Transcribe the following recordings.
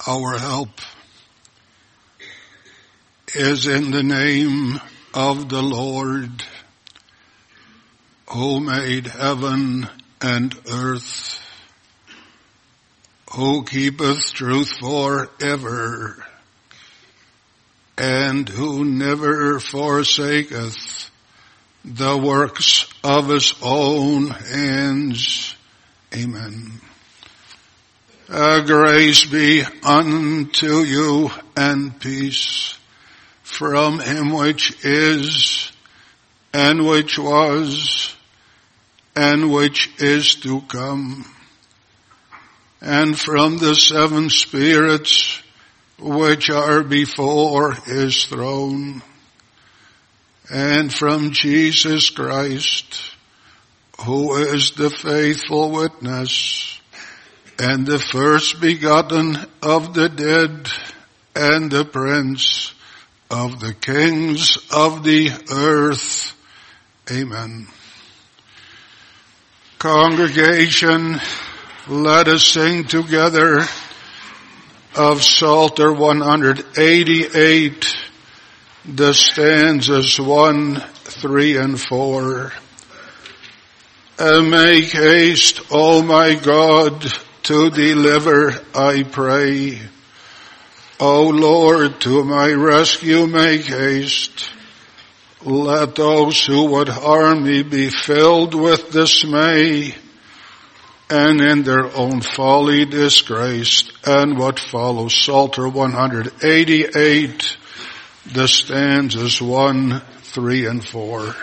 Our help is in the name of the Lord, who made heaven and earth, who keepeth truth forever, and who never forsaketh the works of his own hands. Amen. Grace be unto you and peace from him which is, and which was, and which is to come, and from the seven spirits which are before his throne, and from Jesus Christ, who is the faithful witness, and the first begotten of the dead, and the prince of the kings of the earth. Amen. Congregation, let us sing together of Psalter 188, the stanzas 1, 3, and 4. Make haste, O my God, to deliver, I pray. O Lord, to my rescue make haste. Let those who would harm me be filled with dismay, and in their own folly disgraced. And what follows, Psalter 188, the stanzas 1, 3, and 4.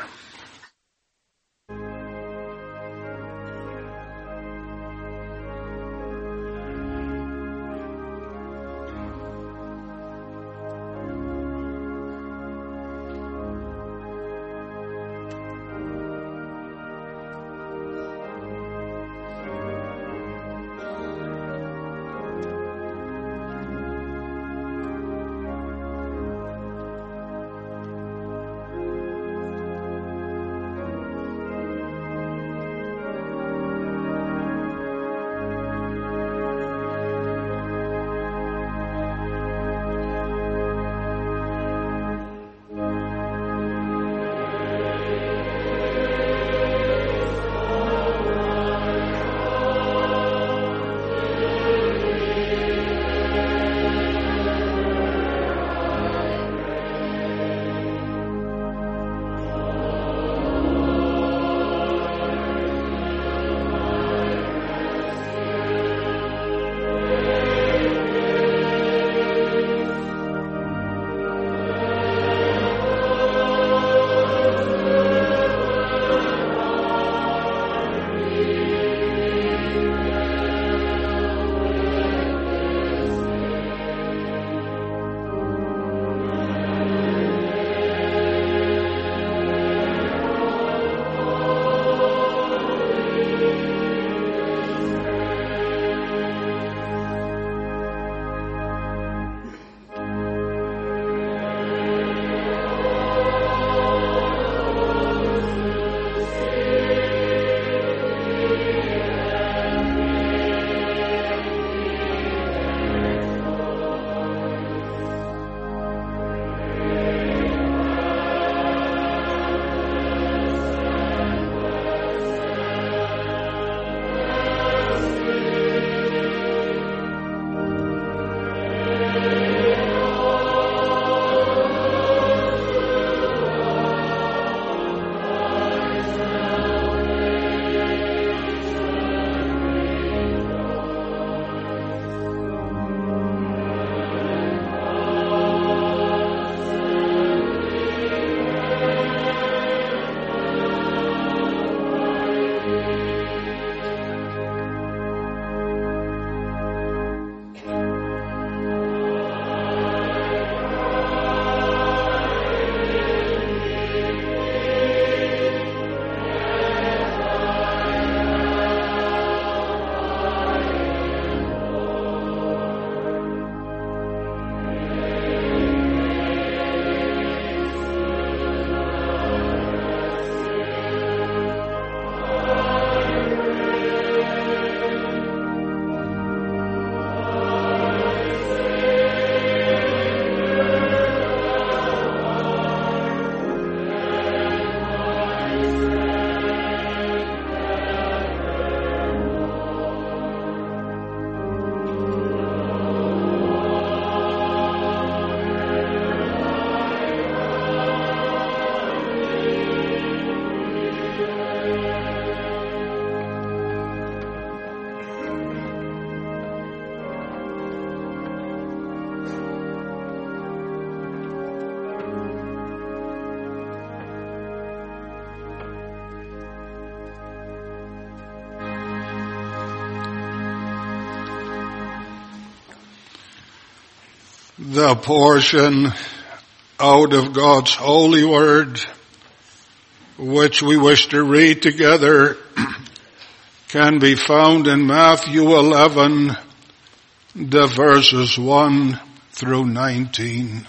The portion out of God's holy word, which we wish to read together, can be found in Matthew 11, the verses 1 through 19.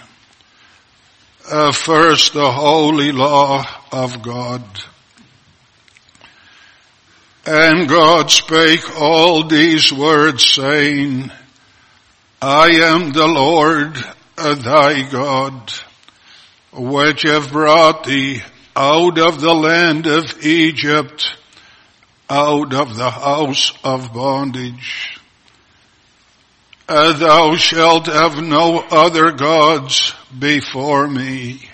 First, the holy law of God. And God spake all these words, saying, I am the Lord thy God, which have brought thee out of the land of Egypt, out of the house of bondage. Thou shalt have no other gods before me.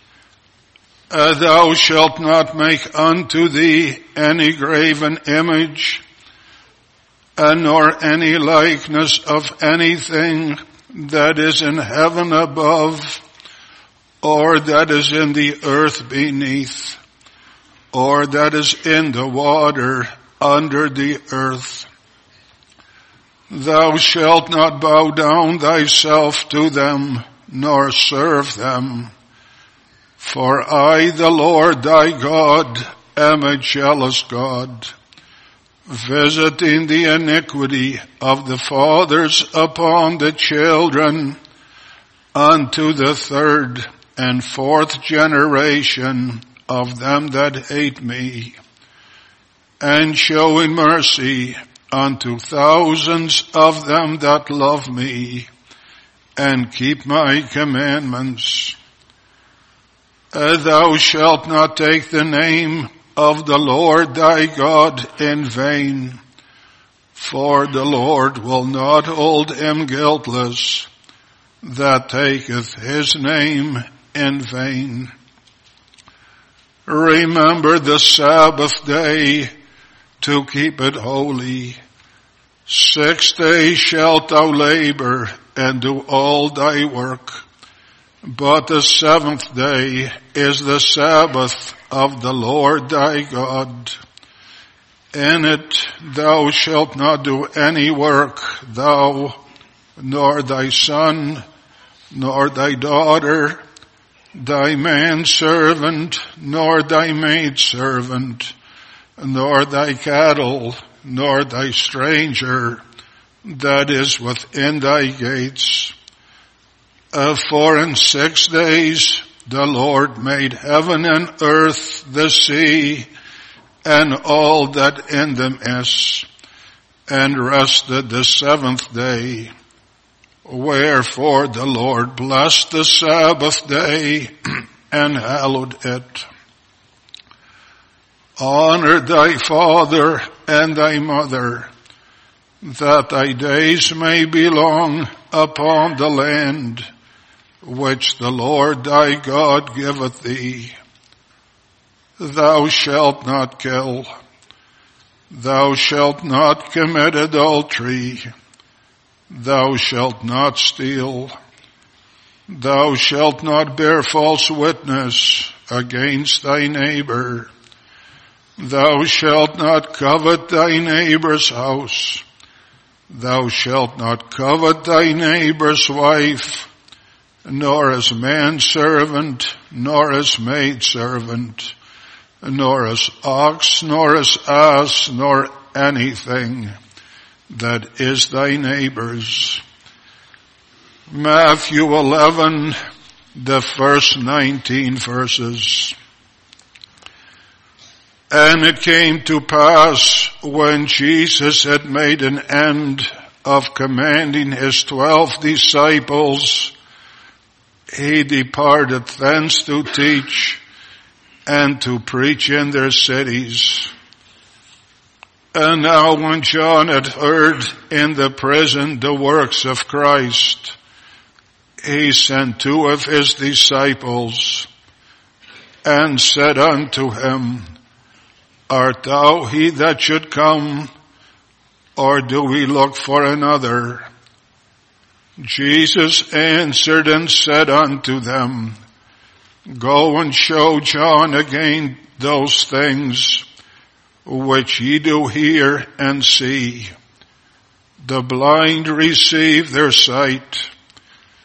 Thou shalt not make unto thee any graven image, nor any likeness of anything that is in heaven above, or that is in the earth beneath, or that is in the water under the earth. Thou shalt not bow down thyself to them, nor serve them. For I, the Lord thy God, am a jealous God, visiting the iniquity of the fathers upon the children, unto the third and fourth generation of them that hate me, and showing mercy unto thousands of them that love me, and keep my commandments. Thou shalt not take the name of the Lord thy God in vain, for the Lord will not hold him guiltless that taketh his name in vain. Remember the Sabbath day to keep it holy. 6 days shalt thou labor and do all thy work. But the seventh day is the Sabbath of the Lord thy God. In it thou shalt not do any work, thou, nor thy son, nor thy daughter, thy manservant, nor thy maidservant, nor thy cattle, nor thy stranger that is within thy gates. For in 6 days the Lord made heaven and earth, the sea, and all that in them is, and rested the seventh day. Wherefore the Lord blessed the Sabbath day and hallowed it. Honor thy father and thy mother, that thy days may be long upon the land which the Lord thy God giveth thee. Thou shalt not kill. Thou shalt not commit adultery. Thou shalt not steal. Thou shalt not bear false witness against thy neighbor. Thou shalt not covet thy neighbor's house. Thou shalt not covet thy neighbor's wife, nor as manservant, nor as maidservant, nor as ox, nor as ass, nor anything that is thy neighbor's. Matthew 11, the first 19 verses. And it came to pass, when Jesus had made an end of commanding his 12 disciples, he departed thence to teach and to preach in their cities. And now when John had heard in the prison the works of Christ, he sent 2 of his disciples and said unto him, Art thou he that should come, or do we look for another? Jesus answered and said unto them, Go and show John again those things which ye do hear and see. The blind receive their sight,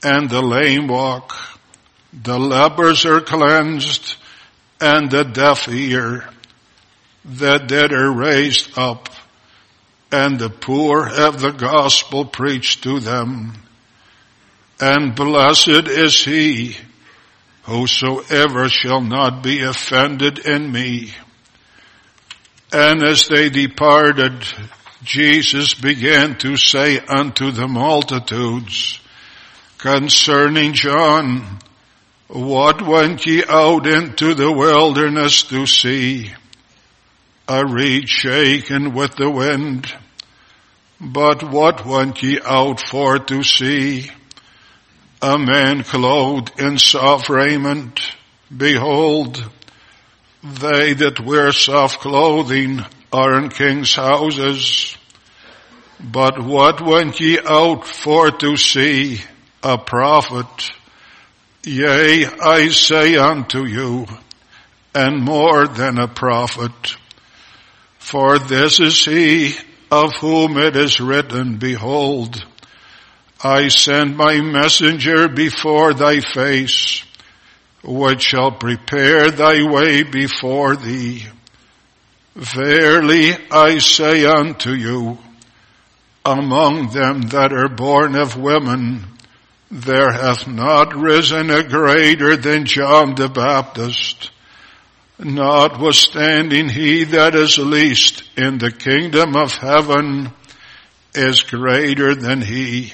and the lame walk. The lepers are cleansed, and the deaf hear. The dead are raised up, and the poor have the gospel preached to them. And blessed is he whosoever shall not be offended in me. And as they departed, Jesus began to say unto the multitudes concerning John, what went ye out into the wilderness to see? A reed shaken with the wind. But what went ye out for to see? A man clothed in soft raiment. Behold, they that wear soft clothing are in kings' houses. But what went ye out for to see? A prophet. Yea, I say unto you, and more than a prophet. For this is he of whom it is written, behold, I send my messenger before thy face, which shall prepare thy way before thee. Verily I say unto you, among them that are born of women, there hath not risen a greater than John the Baptist. Notwithstanding, he that is least in the kingdom of heaven is greater than he.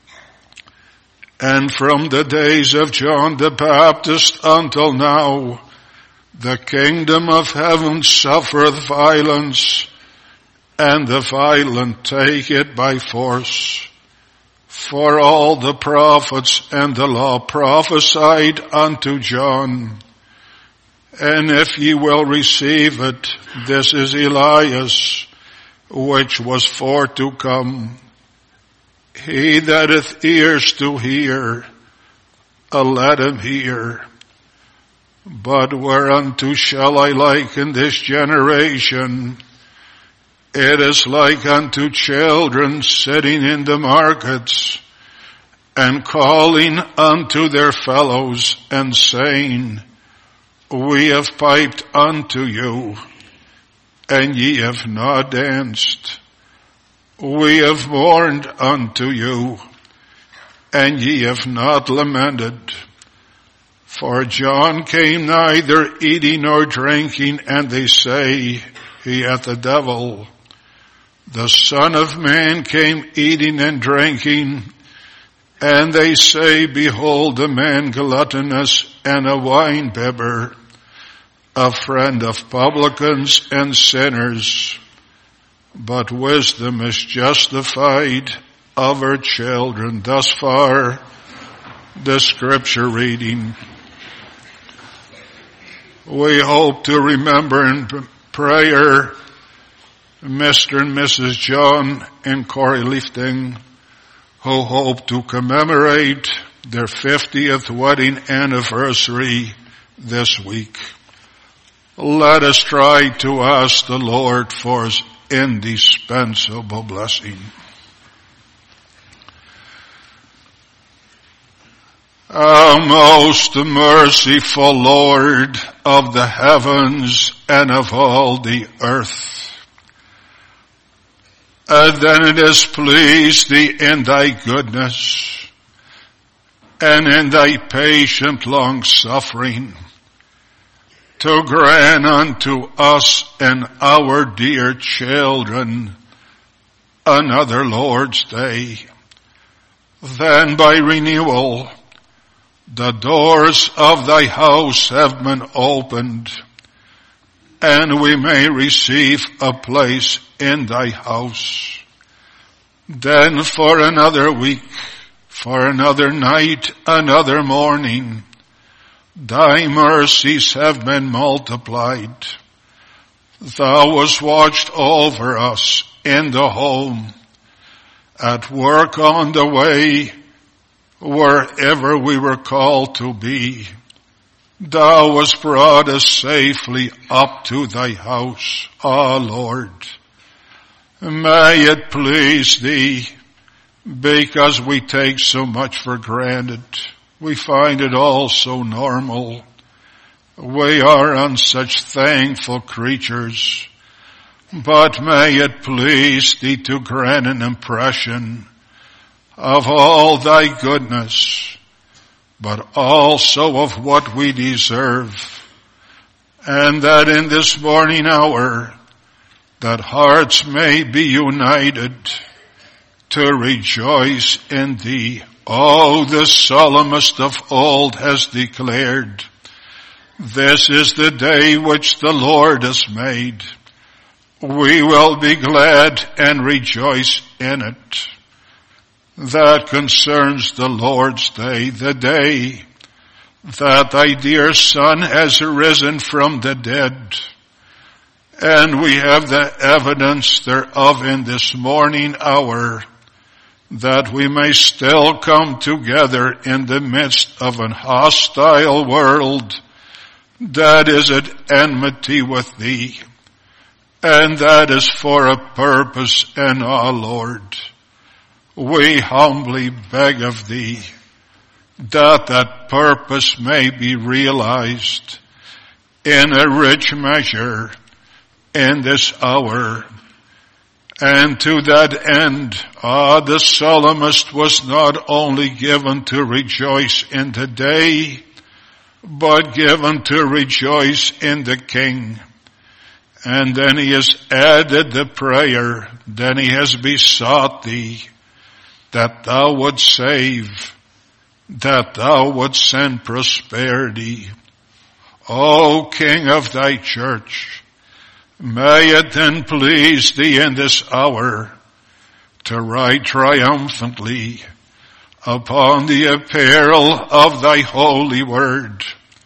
And from the days of John the Baptist until now, the kingdom of heaven suffereth violence, and the violent take it by force. For all the prophets and the law prophesied unto John. And if ye will receive it, this is Elias, which was for to come. He that hath ears to hear, let him hear. But whereunto shall I liken this generation? It is like unto children sitting in the markets, and calling unto their fellows, and saying, we have piped unto you, and ye have not danced. We have mourned unto you, and ye have not lamented. For John came neither eating nor drinking, and they say, he hath a devil. The Son of Man came eating and drinking, and they say, behold, a man gluttonous and a winebibber, a friend of publicans and sinners. But wisdom is justified of her children. Thus far, the scripture reading. We hope to remember in prayer Mr. and Mrs. John and Corey Lifting, who hope to commemorate their 50th wedding anniversary this week. Let us try to ask the Lord for his indispensable blessing. Our most merciful Lord of the heavens and of all the earth, then it has pleased thee in thy goodness and in thy patient long suffering to grant unto us and our dear children another Lord's Day. Then by renewal, the doors of thy house have been opened, and we may receive a place in thy house. Then for another week, for another night, another morning, thy mercies have been multiplied. Thou hast watched over us in the home, at work on the way, wherever we were called to be. Thou hast brought us safely up to thy house, O Lord. May it please thee because we take so much for granted. We find it all so normal. We are on such thankful creatures. But may it please thee to grant an impression of all thy goodness, but also of what we deserve, and that in this morning hour, that hearts may be united to rejoice in thee. Oh, the psalmist of old has declared, this is the day which the Lord has made. We will be glad and rejoice in it. That concerns the Lord's day, the day that thy dear Son has risen from the dead. And we have the evidence thereof in this morning hour, that we may still come together in the midst of an hostile world that is at enmity with thee. And that is for a purpose in our Lord. We humbly beg of thee that that purpose may be realized in a rich measure in this hour. And to that end, the psalmist was not only given to rejoice in the day, but given to rejoice in the King. And then he has added the prayer, then he has besought thee that thou would save, that thou would send prosperity. O King of thy church, may it then please thee in this hour to ride triumphantly upon the apparel of thy holy word,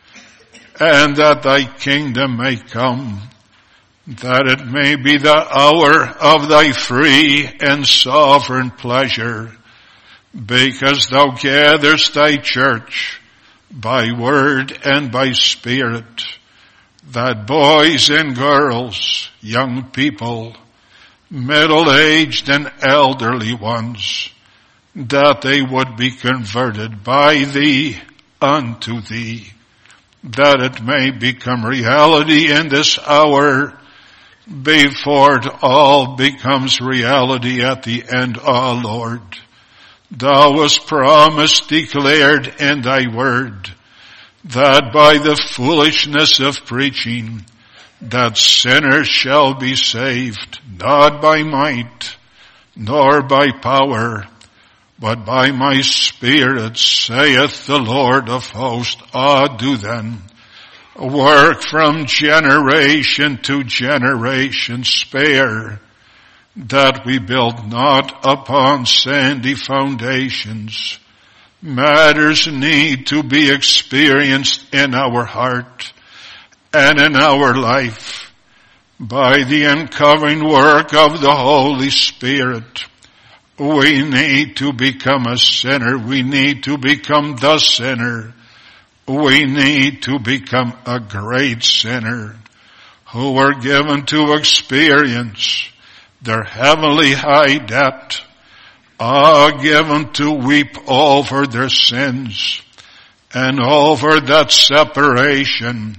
and that thy kingdom may come, that it may be the hour of thy free and sovereign pleasure, because thou gatherest thy church by word and by spirit, that boys and girls, young people, middle-aged and elderly ones, that they would be converted by thee unto thee, that it may become reality in this hour, before it all becomes reality at the end, O Lord. Thou hast promised, declared in thy word, that by the foolishness of preaching, that sinners shall be saved, not by might, nor by power, but by my Spirit, saith the Lord of hosts. Do then work from generation to generation, spare, that we build not upon sandy foundations. Matters need to be experienced in our heart and in our life by the uncovering work of the Holy Spirit. We need to become a sinner. We need to become the sinner. We need to become a great sinner who are given to experience their heavenly high debt, are given to weep over their sins and over that separation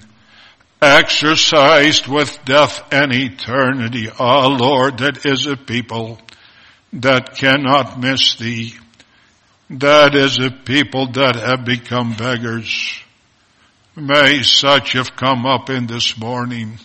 exercised with death and eternity. Lord, that is a people that cannot miss thee. That is a people that have become beggars. May such have come up in this morning.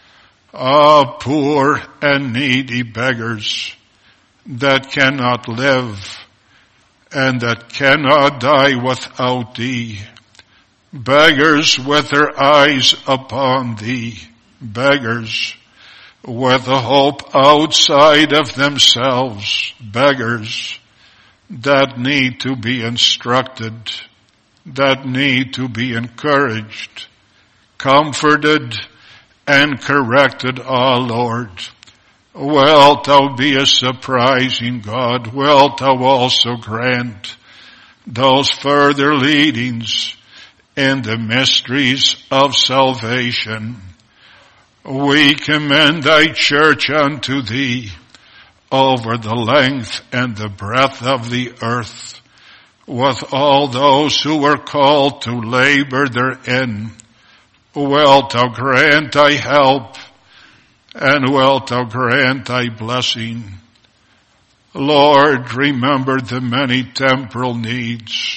Poor and needy beggars that cannot live and that cannot die without thee. Beggars with their eyes upon thee. Beggars with a hope outside of themselves. Beggars that need to be instructed, that need to be encouraged, comforted, and corrected, Lord. Wilt thou be a surprising God? Wilt thou also grant those further leadings in the mysteries of salvation? We commend thy church unto thee. over the length and the breadth of the earth, with all those who were called to labor therein. Wilt thou grant thy help, and wilt thou grant thy blessing. Lord, remember the many temporal needs.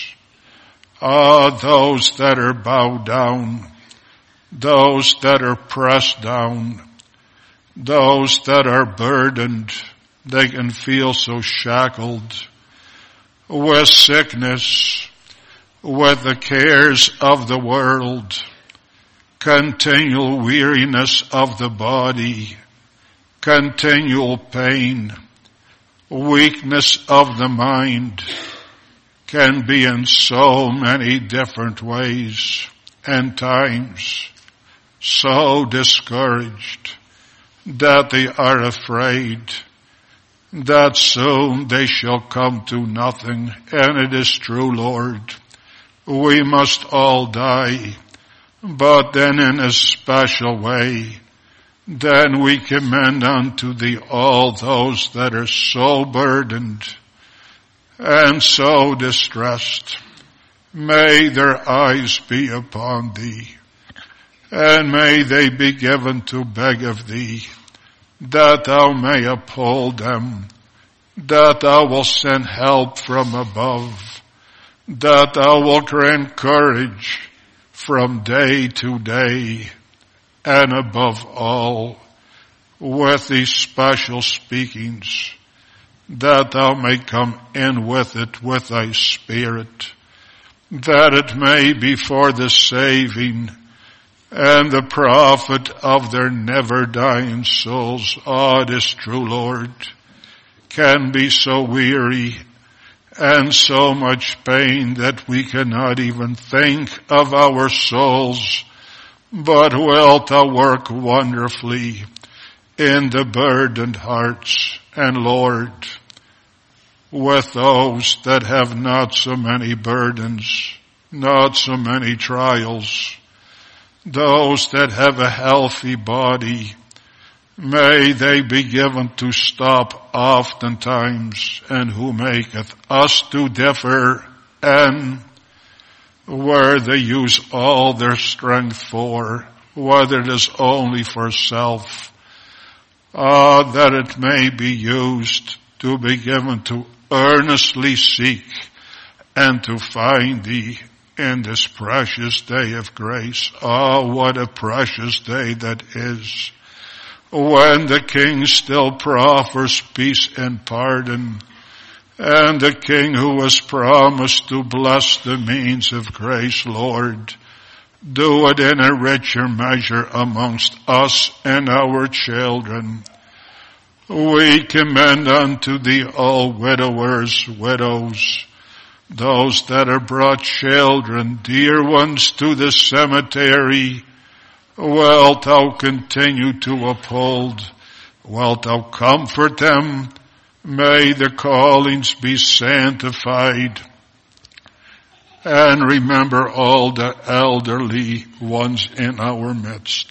Those that are bowed down, those that are pressed down, those that are burdened, they can feel so shackled with sickness, with the cares of the world, continual weariness of the body, continual pain, weakness of the mind, can be in so many different ways and times so discouraged that they are afraid that soon they shall come to nothing. And it is true, Lord, we must all die, but then in a special way, then we commend unto thee all those that are so burdened and so distressed. May their eyes be upon thee, and may they be given to beg of thee, that thou may uphold them, that thou wilt send help from above, that thou wilt grant courage from day to day, and above all, with these special speakings, that thou may come in with it with thy Spirit, that it may be for the saving and the profit of their never-dying souls. It is true, Lord, can be so weary and so much pain that we cannot even think of our souls, but wilt thou work wonderfully in the burdened hearts. And Lord, with those that have not so many burdens, not so many trials, those that have a healthy body, may they be given to stop oftentimes, and who maketh us to differ, and where they use all their strength for, whether it is only for self, that it may be used to be given to earnestly seek and to find thee in this precious day of grace. What a precious day that is, when the King still proffers peace and pardon, and the King who was promised to bless the means of grace, Lord, do it in a richer measure amongst us and our children. We commend unto thee all widowers, widows, those that have brought children, dear ones, to the cemetery. Wilt thou continue to uphold? Wilt thou comfort them? May the callings be sanctified. And remember all the elderly ones in our midst.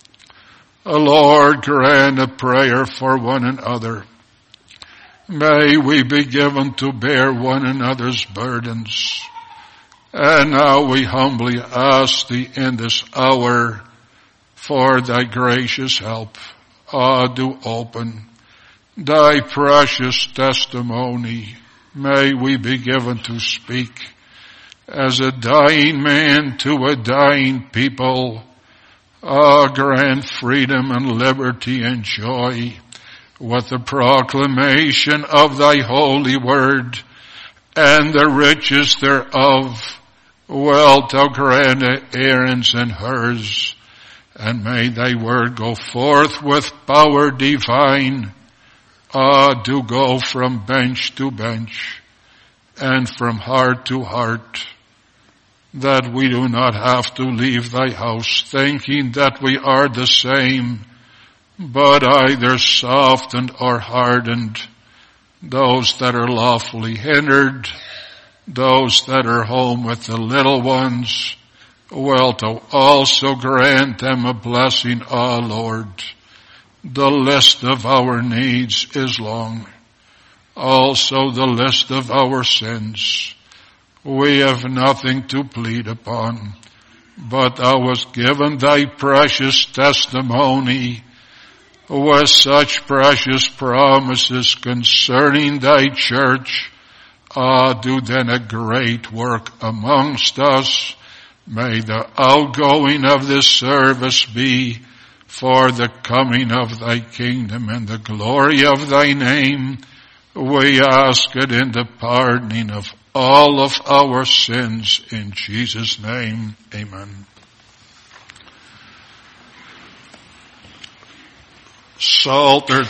Lord, grant a prayer for one another. May we be given to bear one another's burdens. And now we humbly ask thee in this hour for thy gracious help. Do open thy precious testimony. May we be given to speak as a dying man to a dying people. Grant freedom and liberty and joy with the proclamation of thy holy word and the riches thereof. Wilt thou grant Aaron's and hers, and may thy word go forth with power divine. Do go from bench to bench and from heart to heart, that we do not have to leave thy house thinking that we are the same, but either softened or hardened, those that are lawfully hindered, those that are home with the little ones. Wilt thou also grant them a blessing, Lord, The list of our needs is long, also the list of our sins. We have nothing to plead upon, but thou hast given thy precious testimony with such precious promises concerning thy church. Do then a great work amongst us. May the outgoing of this service be for the coming of thy kingdom and the glory of thy name. We ask it in the pardoning of all of our sins in Jesus' name. Amen. Psalter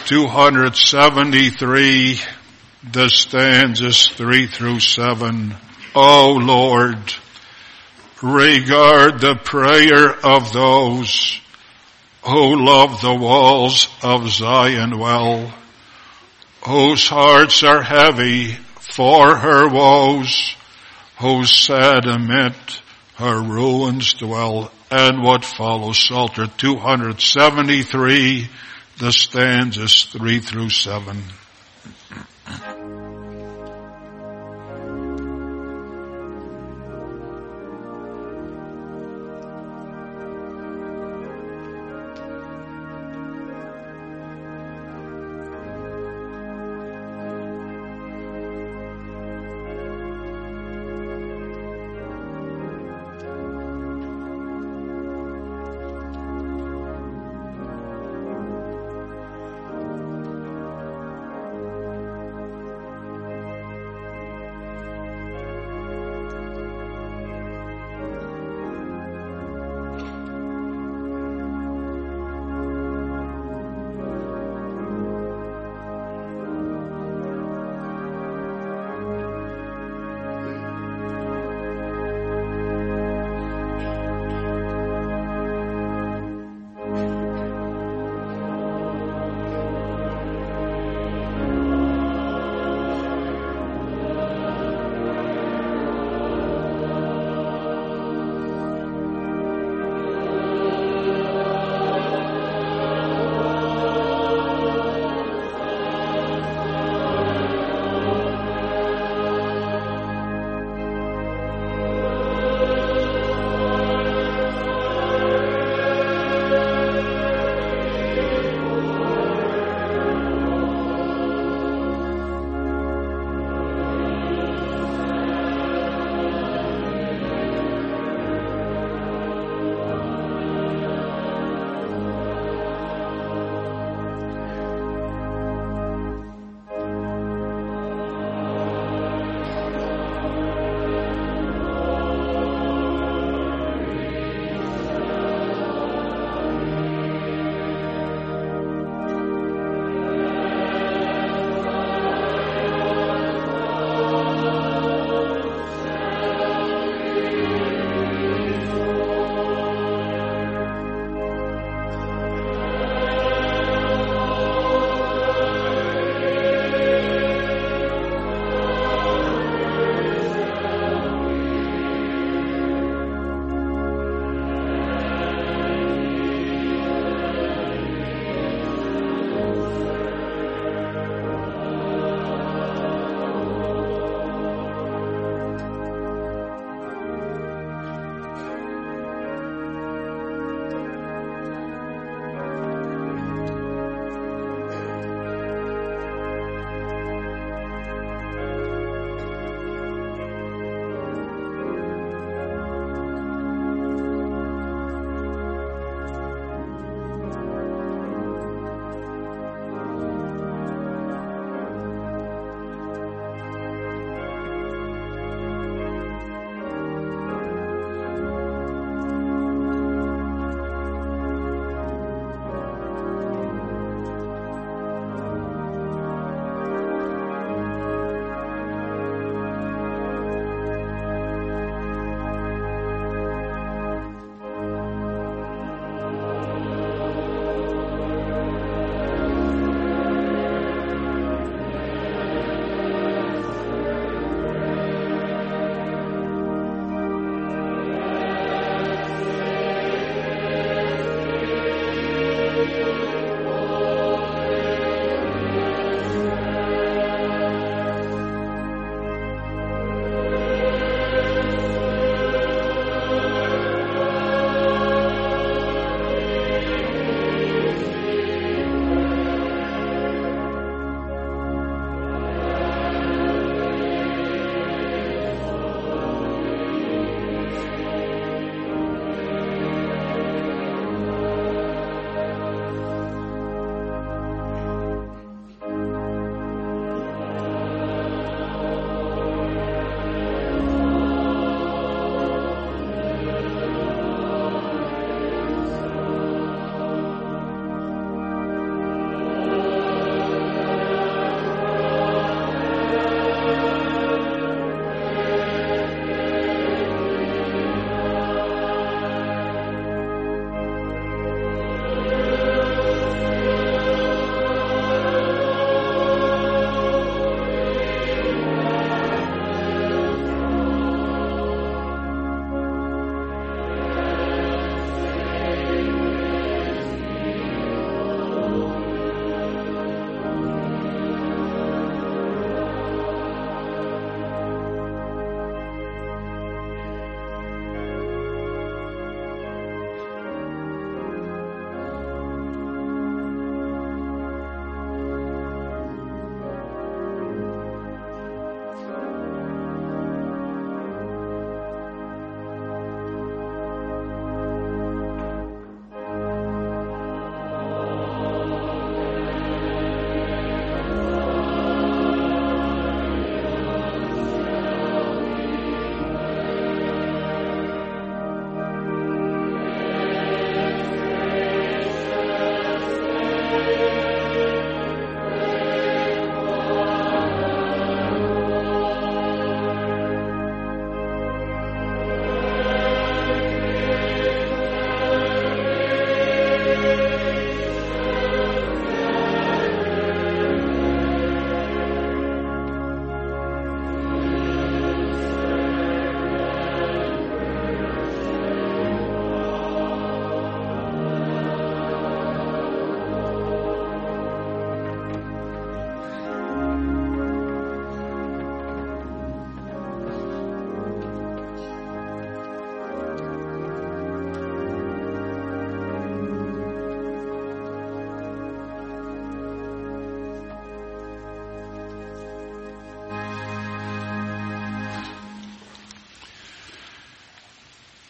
273, the stanzas 3 through 7. O Lord, regard the prayer of those who love the walls of Zion well, whose hearts are heavy for her woes, whose sad amid her ruins dwell. And what follows, Psalter 273, the stanzas 3 through 7.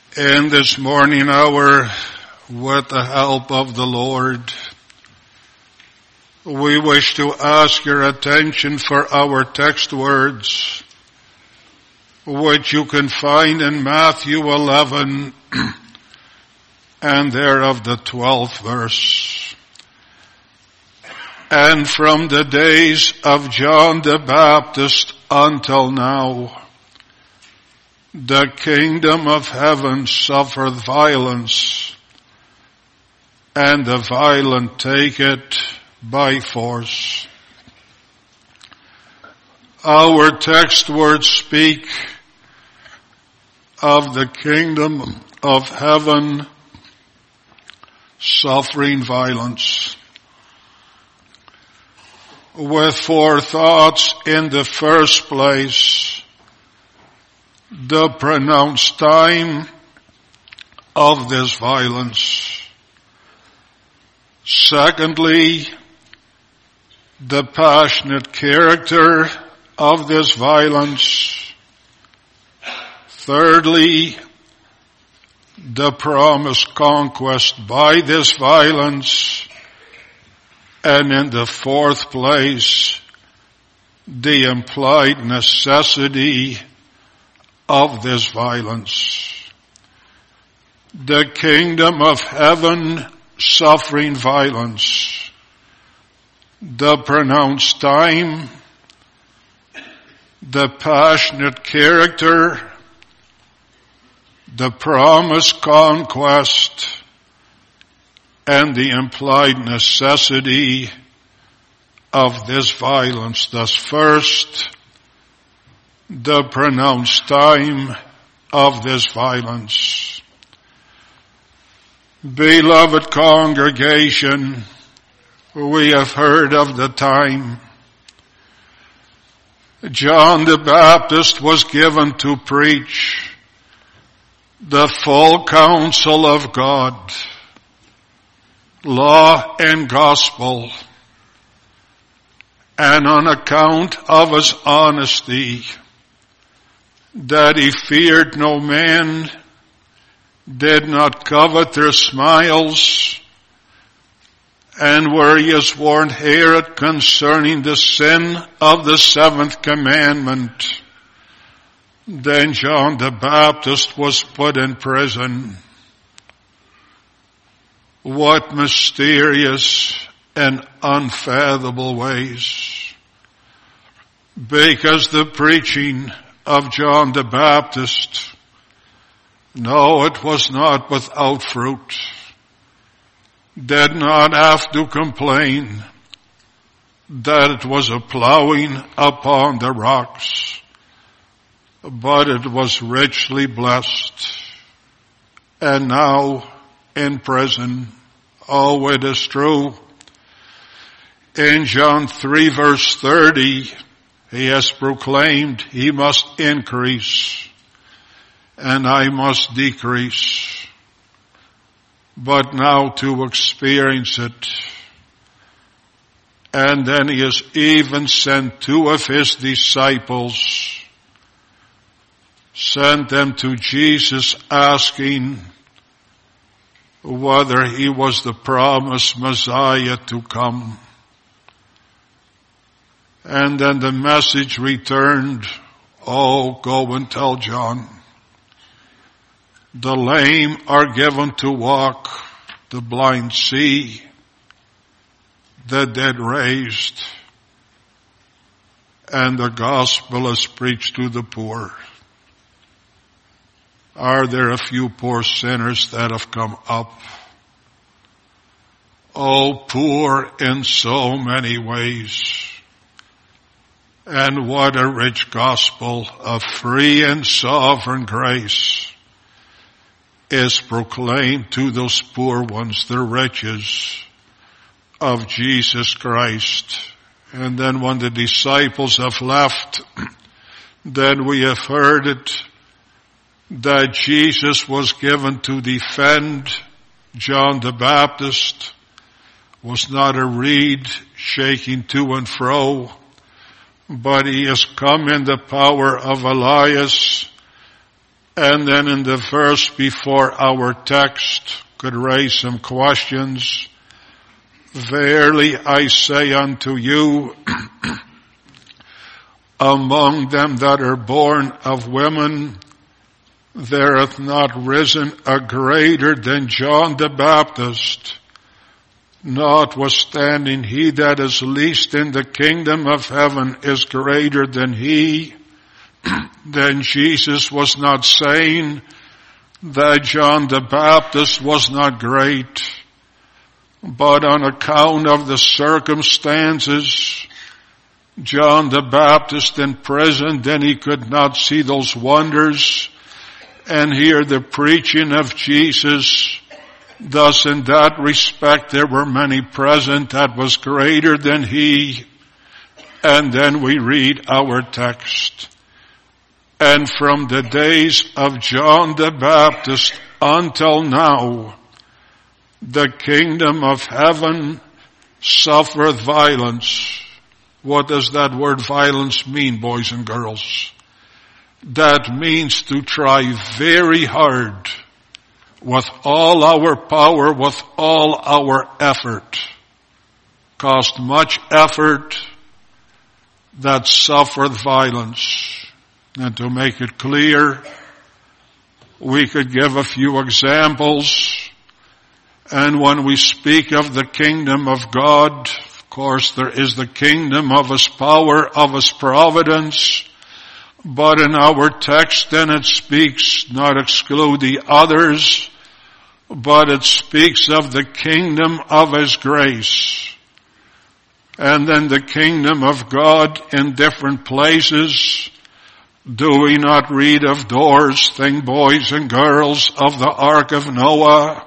In this morning hour, with the help of the Lord, we wish to ask your attention for our text words, which you can find in Matthew 11 and thereof the 12th verse. And from the days of John the Baptist until now, the kingdom of heaven suffereth violence, and the violent take it by force. Our text words speak of the kingdom of heaven suffering violence. With four thoughts: in the first place, the pronounced time of this violence. Secondly, the passionate character of this violence. Thirdly, the promised conquest by this violence. And in the fourth place, the implied necessity of this violence. The kingdom of heaven suffering violence. The pronounced time, the passionate character, the promised conquest, and the implied necessity of this violence. Thus, first, the pronounced time of this violence. Beloved congregation, we have heard of the time. John the Baptist was given to preach the full counsel of God, law and gospel, and on account of his honesty, that he feared no man, did not covet their smiles, and where he has warned Herod concerning the sin of the seventh commandment, then John the Baptist was put in prison. What mysterious and unfathomable ways. Because the preaching of John the Baptist, no, it was not without fruit, did not have to complain that it was a plowing upon the rocks, but it was richly blessed. And now in prison. Oh, it is true. In John 3 verse 30, he has proclaimed, he must increase and I must decrease. But now to experience it. And then he has even sent two of his disciples, sent them to Jesus asking whether he was the promised Messiah to come. And then the message returned, oh, go and tell John. The lame are given to walk, the blind see, the dead raised, and the gospel is preached to the poor. Are there a few poor sinners that have come up? Oh, poor in so many ways. And what a rich gospel of free and sovereign grace is proclaimed to those poor ones, the riches of Jesus Christ. And then when the disciples have left, then we have heard it, that Jesus was given to defend John the Baptist, was not a reed shaking to and fro, but he has come in the power of Elias And then in the verse before our text could raise some questions. Verily I say unto you, among them that are born of women, there hath not risen a greater than John the Baptist. Notwithstanding, he that is least in the kingdom of heaven is greater than he. Then Jesus was not saying that John the Baptist was not great, but on account of the circumstances, John the Baptist in prison, then he could not see those wonders and hear the preaching of Jesus. Thus in that respect there were many present that was greater than he. And then we read our text. And from the days of John the Baptist until now, the kingdom of heaven suffereth violence. What does that word violence mean, boys and girls? That means to try very hard with all our power, with all our effort. Cost much effort that suffereth violence. And to make it clear, we could give a few examples. And when we speak of the kingdom of God, of course there is the kingdom of His power, of His providence. But in our text then it speaks, not exclude the others, but it speaks of the kingdom of His grace. And then the kingdom of God in different places. Do we not read of doors, think boys and girls, of the ark of Noah?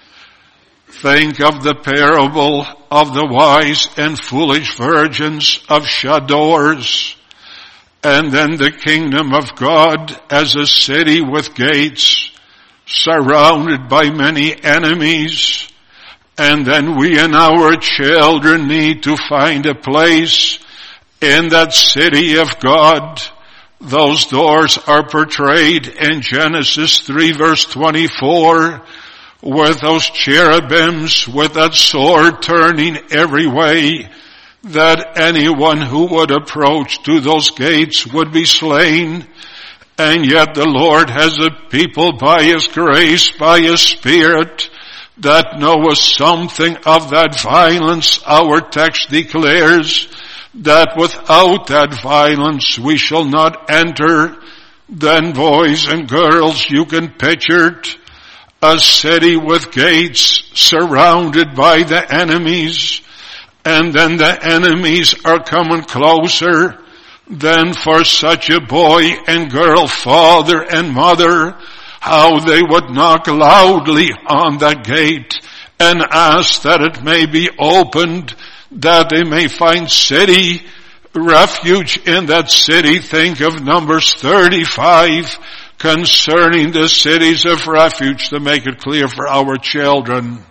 Think of the parable of the wise and foolish virgins of Shadors. And then the kingdom of God as a city with gates, surrounded by many enemies. And then we and our children need to find a place in that city of God. Those doors are portrayed in Genesis 3 verse 24 with those cherubims with that sword turning every way, that anyone who would approach to those gates would be slain. And yet the Lord has a people by His grace, by His Spirit, that knoweth something of that violence. Our text declares that without that violence we shall not enter. Then boys and girls, you can picture it, a city with gates surrounded by the enemies, and then the enemies are coming closer. Then for such a boy and girl, father and mother, how they would knock loudly on that gate and ask that it may be opened, that they may find city, refuge in that city. Think of Numbers 35 concerning the cities of refuge, to make it clear for our children.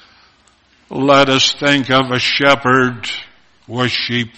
Let us think of a shepherd with sheep.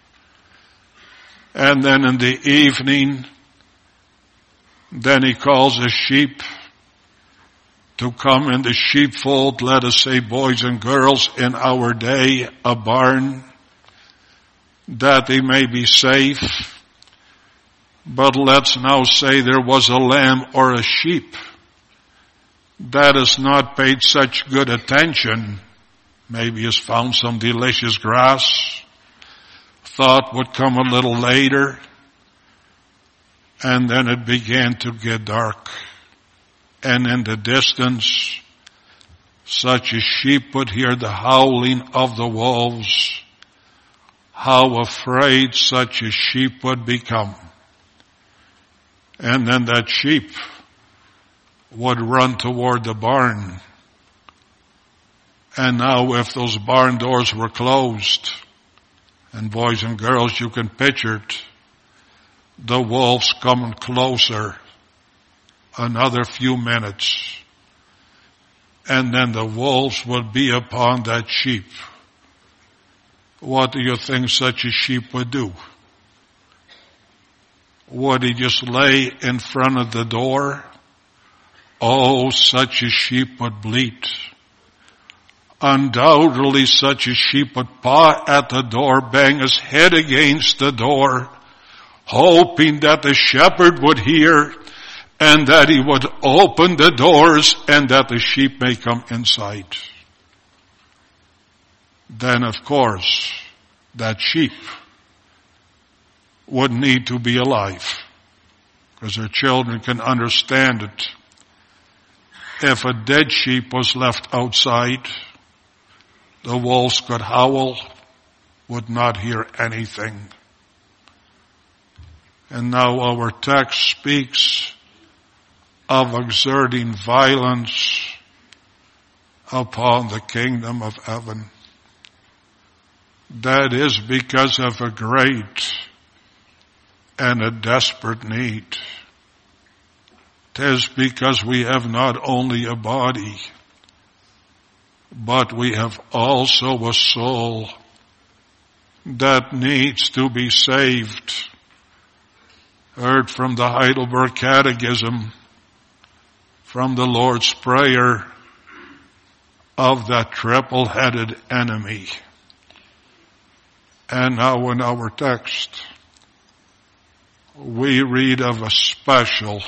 And then in the evening, then he calls the sheep to come in the sheepfold. Let us say, boys and girls, in our day, a barn, that they may be safe. But let's now say there was a lamb or a sheep that has not paid such good attention. Maybe has found some delicious grass, thought would come a little later, and then it began to get dark. And in the distance, such a sheep would hear the howling of the wolves. How afraid such a sheep would become. And then that sheep would run toward the barn. And now if those barn doors were closed, and boys and girls, you can picture it, the wolves coming closer, another few minutes, and then the wolves would be upon that sheep. What do you think such a sheep would do? Would he just lay in front of the door? Oh, such a sheep would bleat. Undoubtedly such a sheep would paw at the door, bang his head against the door, hoping that the shepherd would hear and that he would open the doors and that the sheep may come inside. Then, of course, that sheep would need to be alive, because their children can understand it. If a dead sheep was left outside, the wolves could howl, would not hear anything. And now our text speaks of exerting violence upon the kingdom of heaven. That is because of a great and a desperate need. 'Tis because we have not only a body, but we have also a soul that needs to be saved. Heard from the Heidelberg Catechism, from the Lord's Prayer, of that triple-headed enemy. And now in our text, we read of a special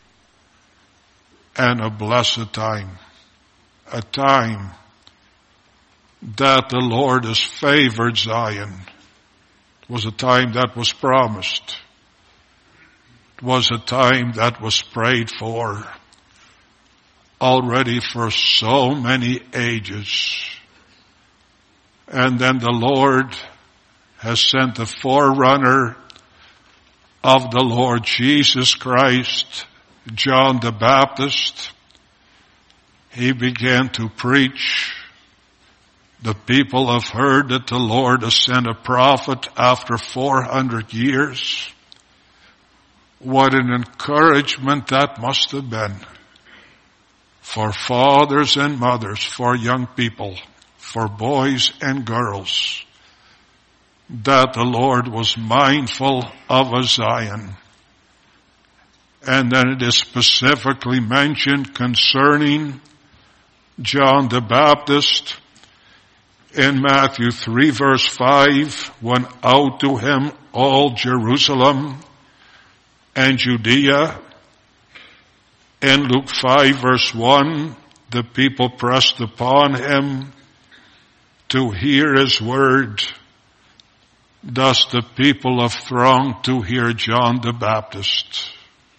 and a blessed time. A time that the Lord has favored Zion. It was a time that was promised. It was a time that was prayed for already for so many ages. And then the Lord has sent the forerunner of the Lord Jesus Christ, John the Baptist. He began to preach. The people have heard that the Lord has sent a prophet after 400 years. What an encouragement that must have been for fathers and mothers, for young people, for boys and girls, that the Lord was mindful of a Zion. And then it is specifically mentioned concerning John the Baptist in Matthew 3 verse 5, went out to him all Jerusalem and Judea. In Luke 5 verse 1, the people pressed upon him to hear his word. Thus the people have thronged to hear John the Baptist.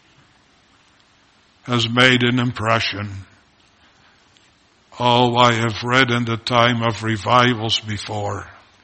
Has made an impression. Oh, I have read in the time of revivals before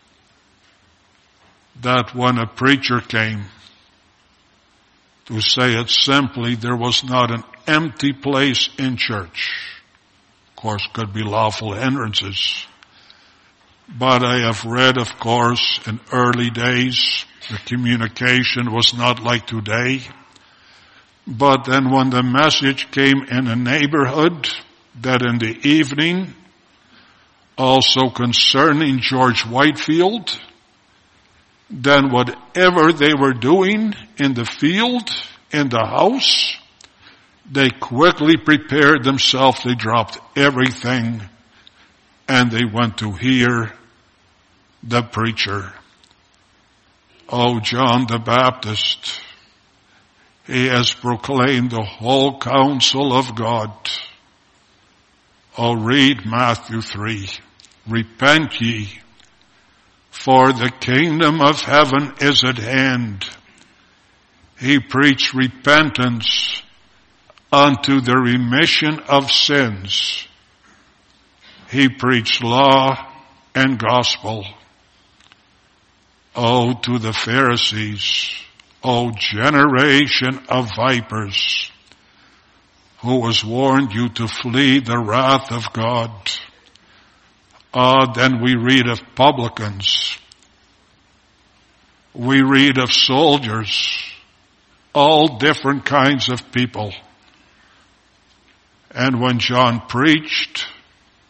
that when a preacher came, to say it simply, there was not an empty place in church. Of course, could be lawful hindrances. But I have read, of course, in early days, the communication was not like today. But then when the message came in a neighborhood, that in the evening, also concerning George Whitefield, then whatever they were doing in the field, in the house, they quickly prepared themselves. They dropped everything and they went to hear the preacher. Oh, John the Baptist, he has proclaimed the whole counsel of God. Oh, read Matthew 3. Repent ye, for the kingdom of heaven is at hand. He preached repentance unto the remission of sins. He preached law and gospel. Oh, to the Pharisees, O generation of vipers, who was warned you to flee the wrath of God. Then we read of publicans. We read of soldiers, all different kinds of people. And when John preached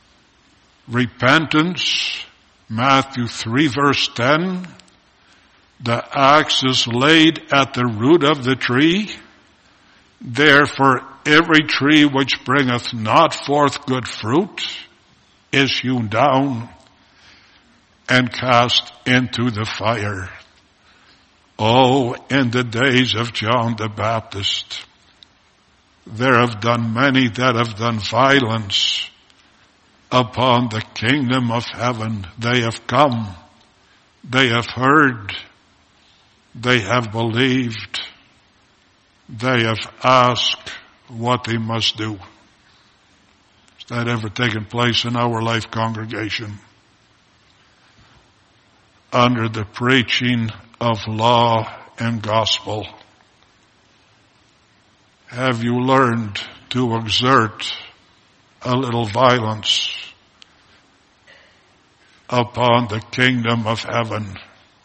repentance, Matthew 3 verse 10, The axe is laid at the root of the tree. Therefore every tree which bringeth not forth good fruit is hewn down and cast into the fire. Oh, in the days of John the Baptist, there have done many that have done violence upon the kingdom of heaven. They have come, they have heard, they have believed, they have asked what they must do. Has that ever taken place in our life congregation? Under the preaching of law and gospel, have you learned to exert a little violence upon the kingdom of heaven?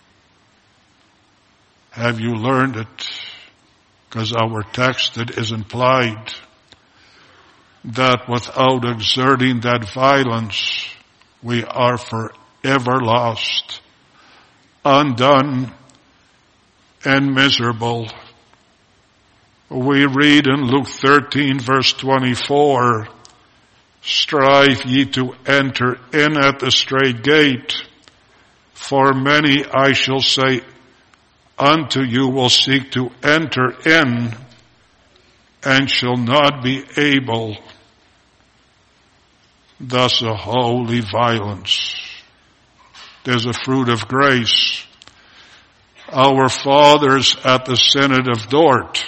Have you learned it? Because our text, it is implied that without exerting that violence, we are forever lost, undone, and miserable. We read in Luke 13 verse 24, strive ye to enter in at the strait gate, for many, I shall say, unto you will seek to enter in and shall not be able. Thus a holy violence. There's a fruit of grace. Our fathers at the Synod of Dort,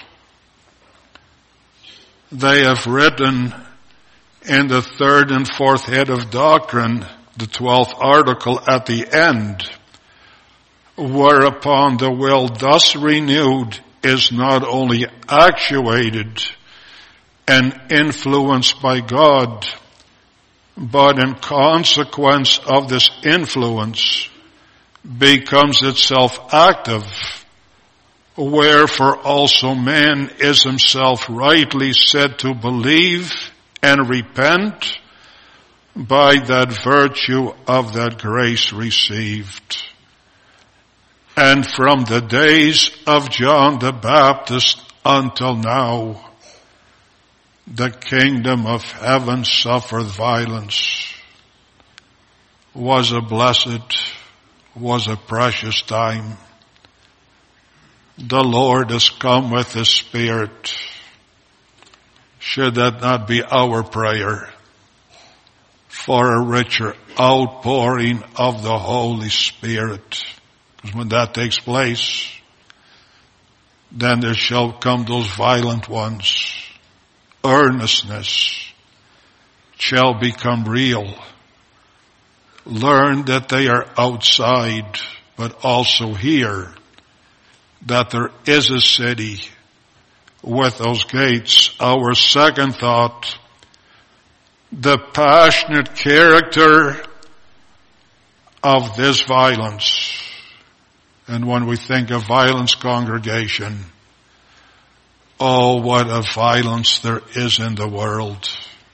they have written in the 3rd and 4th head of doctrine, the 12th article at the end, whereupon the will thus renewed is not only actuated and influenced by God, but in consequence of this influence becomes itself active, wherefore also man is himself rightly said to believe and repent by that virtue of that grace received. And from the days of John the Baptist until now, the kingdom of heaven suffered violence. Was a blessed, was a precious time. The Lord has come with His Spirit. Should that not be our prayer for a richer outpouring of the Holy Spirit? Because when that takes place, then there shall come those violent ones. Earnestness shall become real. Learn that they are outside, but also here, that there is a city with those gates. Our second thought, the passionate character of this violence. And when we think of violence, congregation, oh, what a violence there is in the world.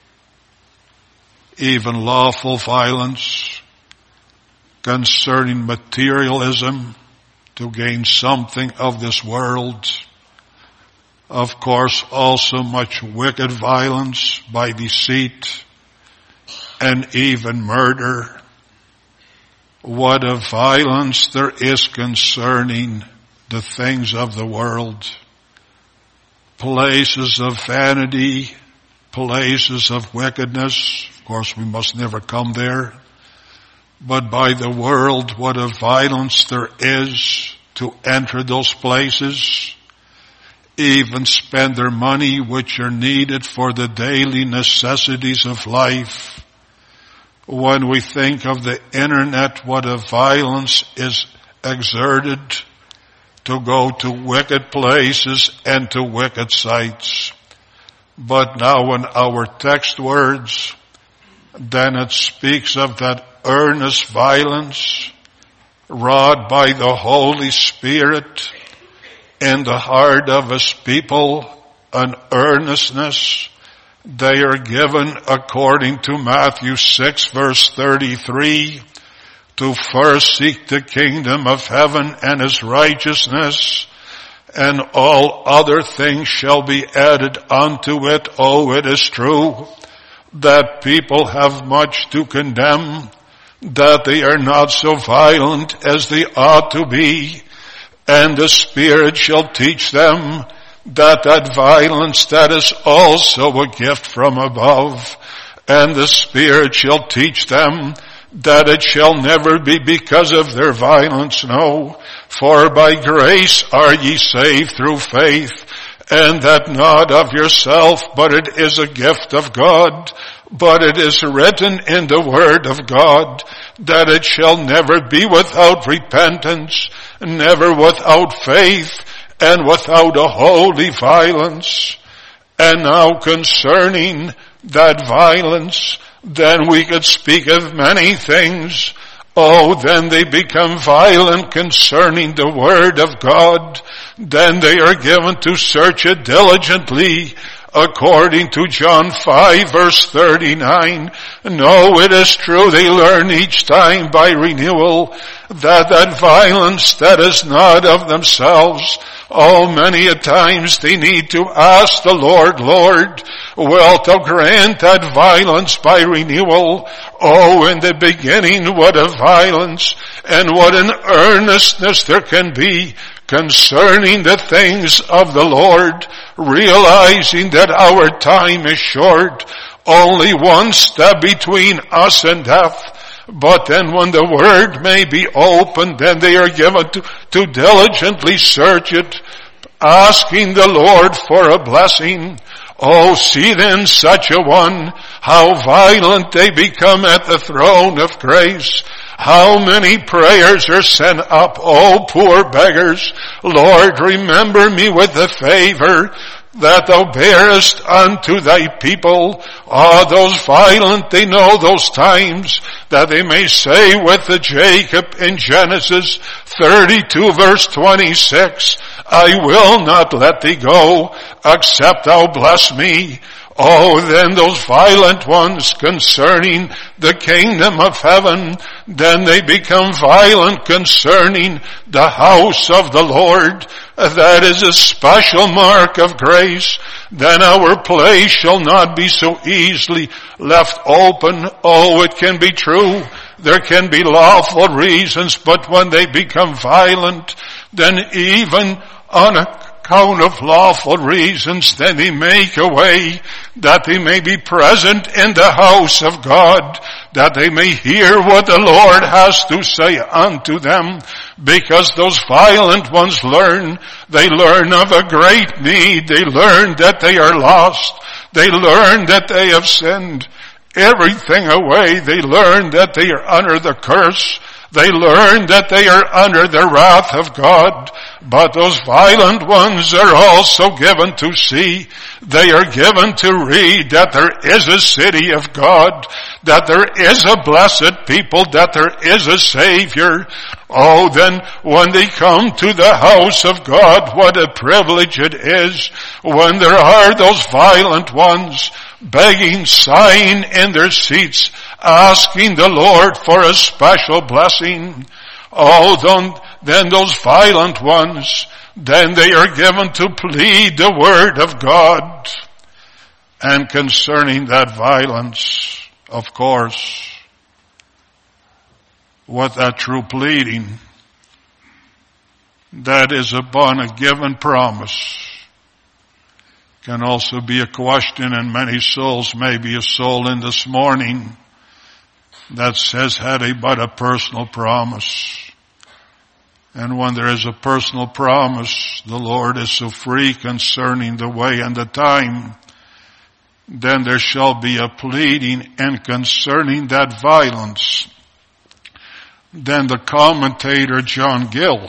Even lawful violence concerning materialism to gain something of this world. Of course, also much wicked violence by deceit and even murder. What a violence there is concerning the things of the world. Places of vanity, places of wickedness. Of course, we must never come there. But by the world, what a violence there is to enter those places, even spend their money which are needed for the daily necessities of life. When we think of the internet, what a violence is exerted to go to wicked places and to wicked sites. But now in our text words, then it speaks of that earnest violence wrought by the Holy Spirit in the heart of His people, an earnestness. They are given according to Matthew 6 verse 33 to first seek the kingdom of heaven and his righteousness, and all other things shall be added unto it. Oh, it is true that people have much to condemn, that they are not so violent as they ought to be, and the Spirit shall teach them that violence, that is also a gift from above, and the Spirit shall teach them that it shall never be because of their violence, no, for by grace are ye saved through faith, and that not of yourself, but it is a gift of God. But it is written in the word of God that it shall never be without repentance, never without faith, and without a holy violence. And now concerning that violence, then we could speak of many things. Oh, then they become violent concerning the word of God. Then they are given to search it diligently, according to John 5 verse 39. No, it is true, they learn each time by renewal that violence that is not of themselves. Oh, many a times they need to ask the Lord, Lord, wilt thou grant that violence by renewal? Oh, in the beginning, what a violence and what an earnestness there can be concerning the things of the Lord, realizing that our time is short, only one step between us and death. But then when the word may be opened, then they are given to diligently search it, asking the Lord for a blessing. Oh, see then such a one, how violent they become at the throne of grace. How many prayers are sent up, oh poor beggars. Lord, remember me with the favor that thou bearest unto thy people. Those violent, they know those times that they may say with the Jacob in Genesis 32 verse 26, I will not let thee go except thou bless me. Oh, then those violent ones concerning the kingdom of heaven, then they become violent concerning the house of the Lord. That is a special mark of grace. Then our place shall not be so easily left open. Oh, it can be true. There can be lawful reasons, but when they become violent, then even on account of lawful reasons, then they make a way that they may be present in the house of God, that they may hear what the Lord has to say unto them, because those violent ones they learn of a great need, they learn that they are lost, they learn that they have sinned everything away, they learn that they are under the curse, they learn that they are under the wrath of God. But those violent ones are also given to see, they are given to read that there is a city of God, that there is a blessed people, that there is a Savior. Oh, then when they come to the house of God, what a privilege it is when there are those violent ones begging, sighing in their seats, asking the Lord for a special blessing. Oh, then those violent ones, then they are given to plead the word of God. And concerning that violence, of course, what that true pleading, that is upon a given promise, can also be a question in many souls. Maybe a soul in this morning that says, had he but a personal promise. And when there is a personal promise, the Lord is so free concerning the way and the time, then there shall be a pleading, and concerning that violence, then the commentator John Gill,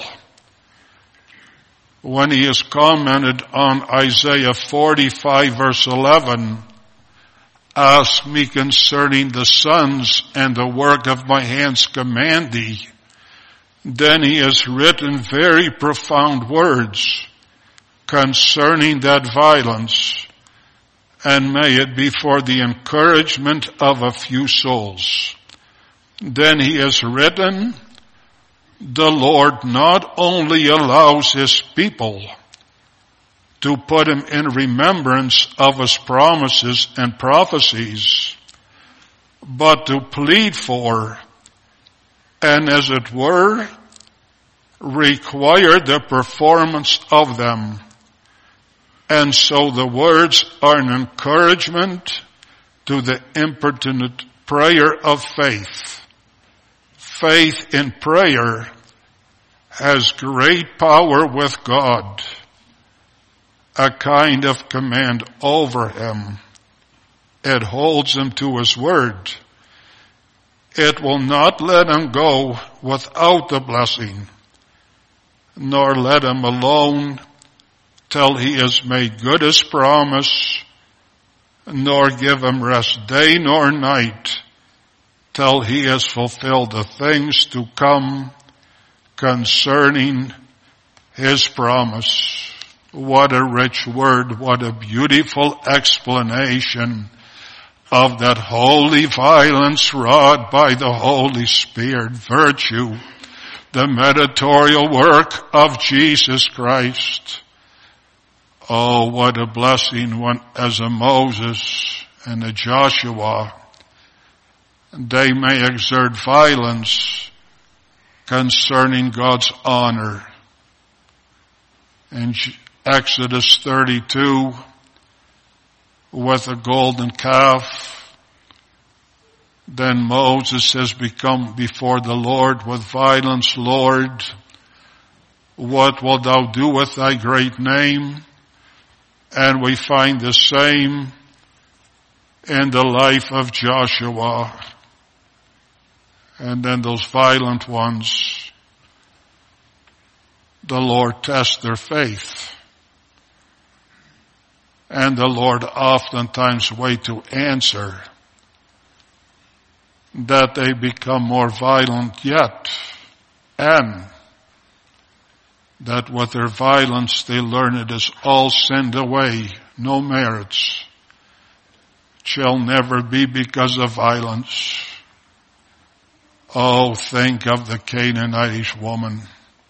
when he has commented on Isaiah 45 verse 11, ask me concerning the sons and the work of my hands command thee. Then he has written very profound words concerning that violence, and may it be for the encouragement of a few souls. then he has written, the Lord not only allows his people to put him in remembrance of his promises and prophecies, but to plead for, and as it were, require the performance of them. And so the words are an encouragement to the importunate prayer of faith. Faith in prayer has great power with God, a kind of command over him. It holds him to his word. It will not let him go without the blessing, nor let him alone till he has made good his promise, nor give him rest day nor night till he has fulfilled the things to come concerning his promise. What a rich word, what a beautiful explanation of that holy violence wrought by the Holy Spirit, virtue, the mediatorial work of Jesus Christ. Oh, what a blessing when, as a Moses and a Joshua, they may exert violence concerning God's honor. In Exodus 32, with a golden calf, then Moses has become before the Lord with violence. Lord, what wilt thou do with thy great name? And we find the same in the life of Joshua. And then those violent ones, the Lord tests their faith. And the Lord oftentimes waits to answer, that they become more violent yet, and that with their violence they learn it is all sinned away, no merits, shall never be because of violence. Oh, think of the Canaanitish woman.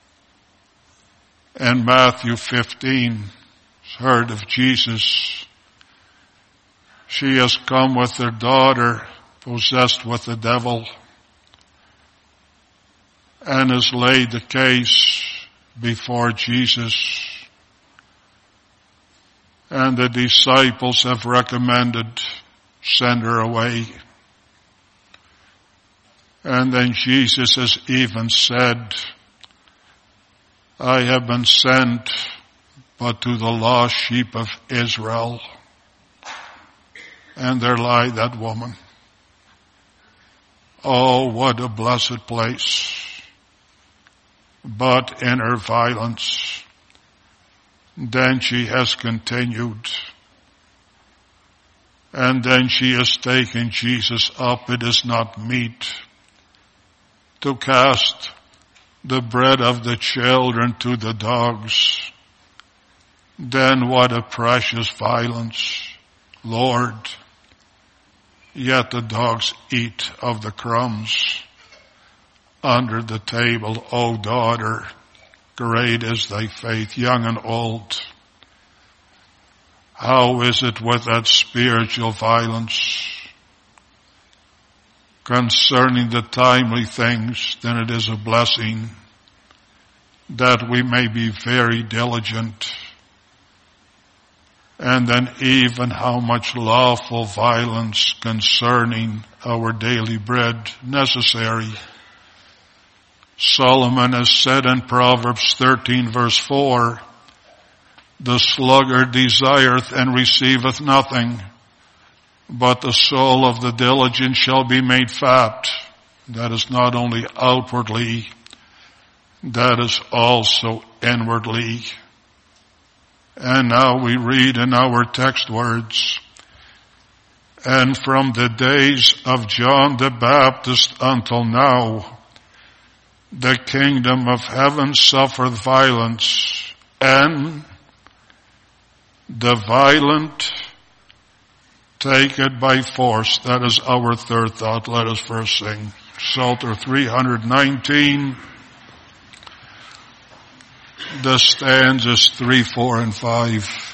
In Matthew 15, heard of Jesus. She has come with her daughter possessed with the devil and has laid the case before Jesus. And the disciples have recommended, send her away. And then Jesus has even said, I have been sent but to the lost sheep of Israel. And there lied that woman. Oh, what a blessed place. But in her violence, then she has continued. And then she has taken Jesus up. It is not meet to cast the bread of the children to the dogs. Then what a precious violence, Lord. Yet the dogs eat of the crumbs under the table. O daughter, great is thy faith, young and old. How is it with that spiritual violence concerning the timely things? Then it is a blessing that we may be very diligent. And then even how much lawful violence concerning our daily bread necessary. Solomon has said in Proverbs 13 verse 4, the sluggard desireth and receiveth nothing, but the soul of the diligent shall be made fat. That is not only outwardly, that is also inwardly. And now we read in our text words, and from the days of John the Baptist until now, the kingdom of heaven suffereth violence, and the violent take it by force. That is our third thought. Let us first sing. Psalter 319, the stanzas 3, 4, and 5.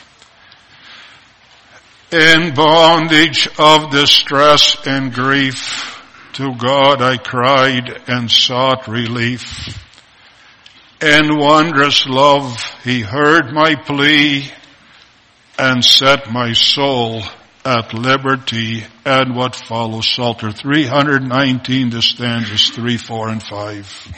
In bondage of distress and grief, to God I cried and sought relief. In wondrous love he heard my plea and set my soul at liberty. And what follows, Psalter 319, the stanzas 3, 4, and 5.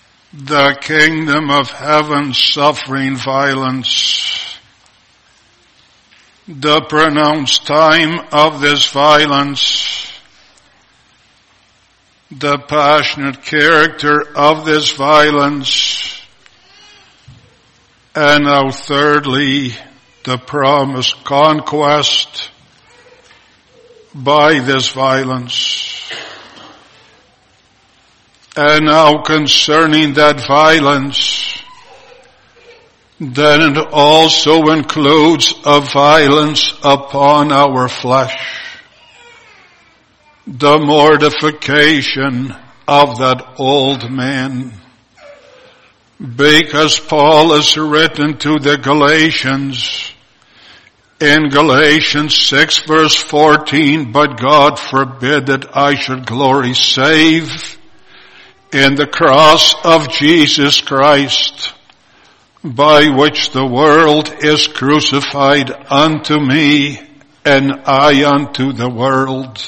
The kingdom of heaven suffering violence, the pronounced time of this violence, the passionate character of this violence, and now thirdly, the promised conquest by this violence. And now concerning that violence, then it also includes a violence upon our flesh. The mortification of that old man. Because Paul has written to the Galatians in Galatians 6 verse 14, but God forbid that I should glory save in the cross of Jesus Christ, by which the world is crucified unto me, and I unto the world.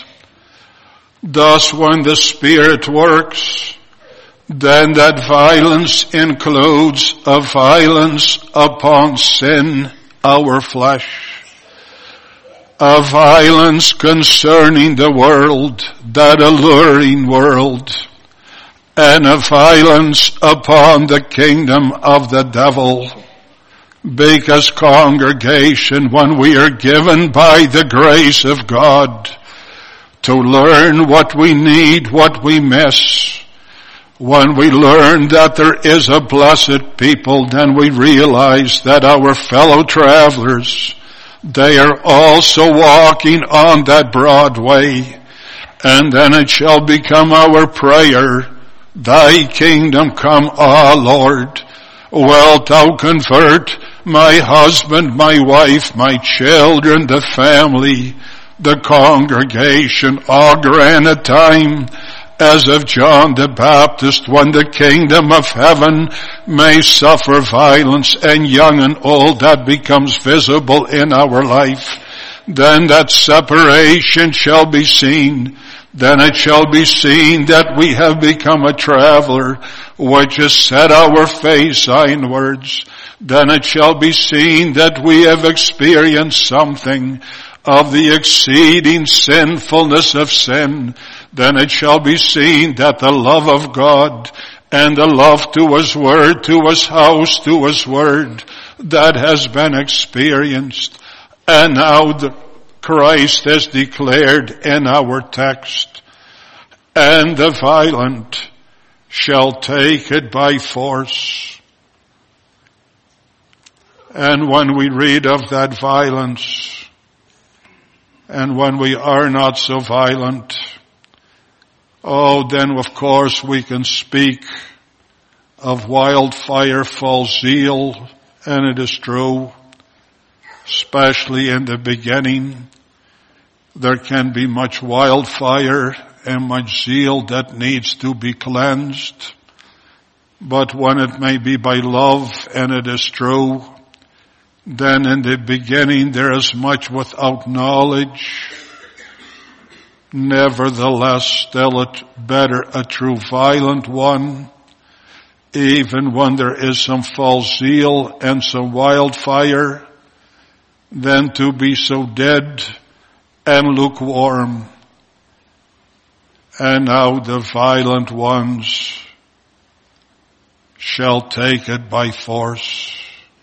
Thus when the Spirit works, then that violence includes a violence upon sin, our flesh. A violence concerning the world, that alluring world. And a violence upon the kingdom of the devil. Because congregation, when we are given by the grace of God to learn what we need, what we miss, when we learn that there is a blessed people, then we realize that our fellow travelers, they are also walking on that broad way. And then it shall become our prayer, Thy kingdom come, O Lord. Wilt Thou convert my husband, my wife, my children, the family, the congregation, O grant a time as of John the Baptist, when the kingdom of heaven may suffer violence, and young and old that becomes visible in our life. Then that separation shall be seen. Then it shall be seen that we have become a traveler, which has set our face inwards. Then it shall be seen that we have experienced something of the exceeding sinfulness of sin. Then it shall be seen that the love of God and the love to His Word, to His house, to His Word, that has been experienced. And now Christ has declared in our text, and the violent shall take it by force. And when we read of that violence, and when we are not so violent, then of course we can speak of wildfire, false zeal, and it is true, especially in the beginning. There can be much wildfire and much zeal that needs to be cleansed. But when it may be by love, and it is true, then in the beginning there is much without knowledge. Nevertheless, still it better a true violent one, even when there is some false zeal and some wildfire, than to be so dead and lukewarm. And now the violent ones shall take it by force.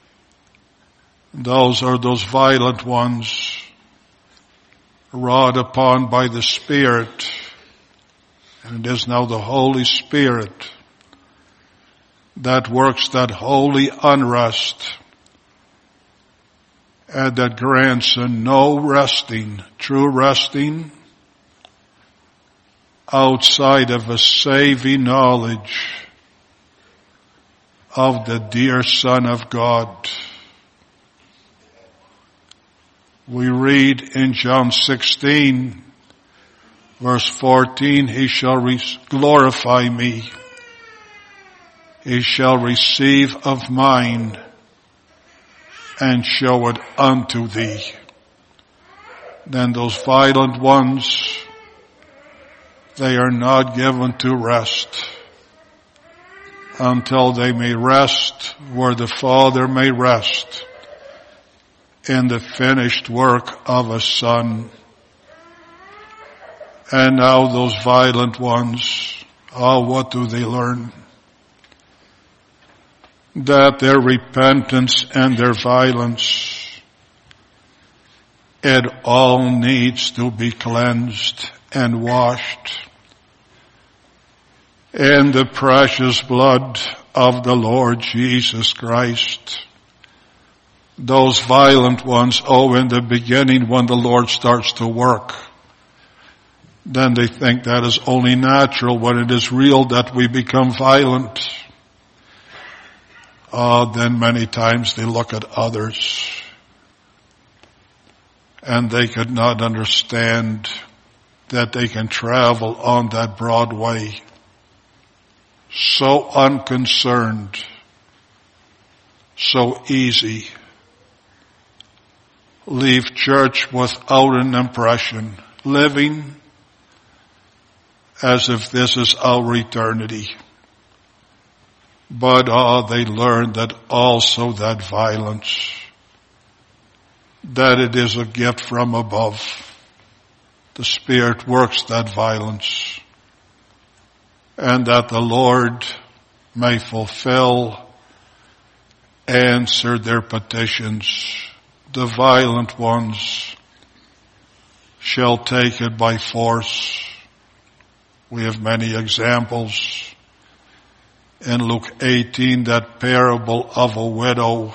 Those are those violent ones wrought upon by the Spirit. And it is now the Holy Spirit that works that holy unrest and that grants a no resting, true resting, outside of a saving knowledge of the dear Son of God. We read in John 16, verse 14, He shall glorify me. He shall receive of mine and show it unto thee. Then those violent ones, they are not given to rest until they may rest where the Father may rest. in the finished work of a Son. And now those violent ones, what do they learn? That their repentance and their violence, it all needs to be cleansed and washed in the precious blood of the Lord Jesus Christ. Those violent ones, in the beginning when the Lord starts to work, then they think that is only natural when it is real that we become violent. Then many times they look at others and they could not understand that they can travel on that broad way so unconcerned, so easy, leave church without an impression, living as if this is our eternity. But they learn that also that violence, that it is a gift from above. The Spirit works that violence, and that the Lord may answer their petitions. The violent ones shall take it by force. We have many examples. In Luke 18, that parable of a widow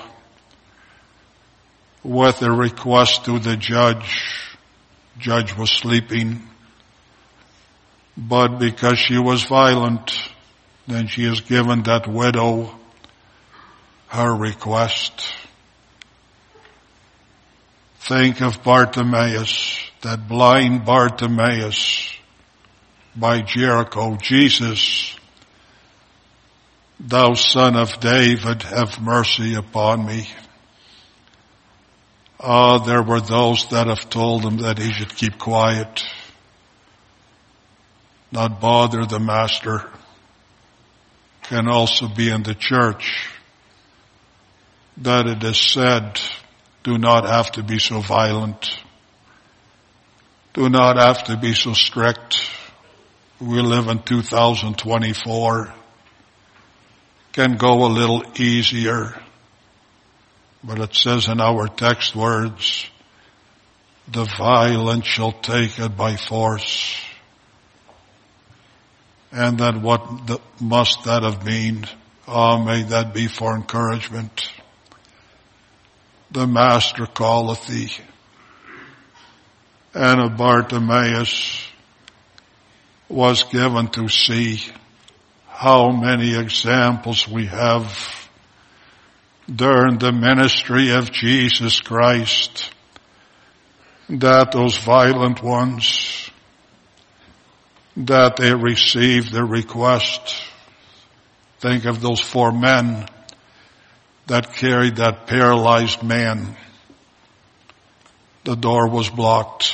with a request to the judge. Judge was sleeping, but because she was violent, then she has given that widow her request. Think of Bartimaeus, that blind Bartimaeus by Jericho. Jesus, thou Son of David, have mercy upon me. There were those that have told him that he should keep quiet, not bother the Master. Can also be in the church that it is said, do not have to be so violent. Do not have to be so strict. We live in 2024. Can go a little easier. But it says in our text words, the violent shall take it by force. And then what must that have been? May that be for encouragement. The Master calleth thee. And a Bartimaeus was given to see how many examples we have during the ministry of Jesus Christ, that those violent ones, that they received the request. Think of those 4 men that carried that paralyzed man. The door was blocked.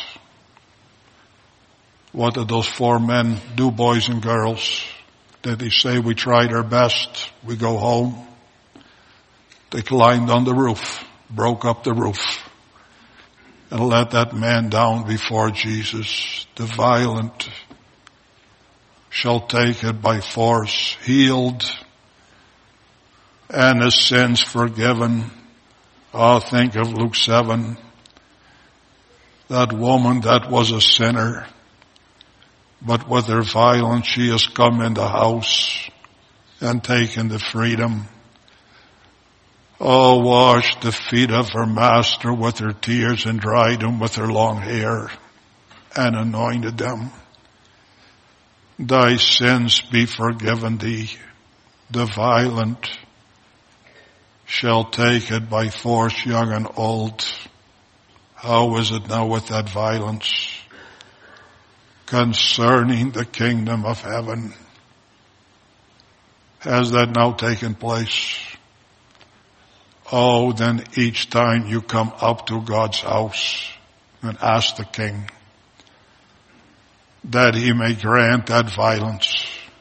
What did those 4 men do, boys and girls? Did they say, we tried our best, we go home? They climbed on the roof, broke up the roof, and let that man down before Jesus. The violent shall take it by force, healed, and his sins forgiven. Think of Luke 7. That woman that was a sinner, but with her violence she has come in the house and taken the freedom. Washed the feet of her Master with her tears and dried them with her long hair and anointed them. Thy sins be forgiven thee. The violent shall take it by force, young and old. How is it now with that violence concerning the kingdom of heaven? Has that now taken place? Then each time you come up to God's house and ask the King that he may grant that violence.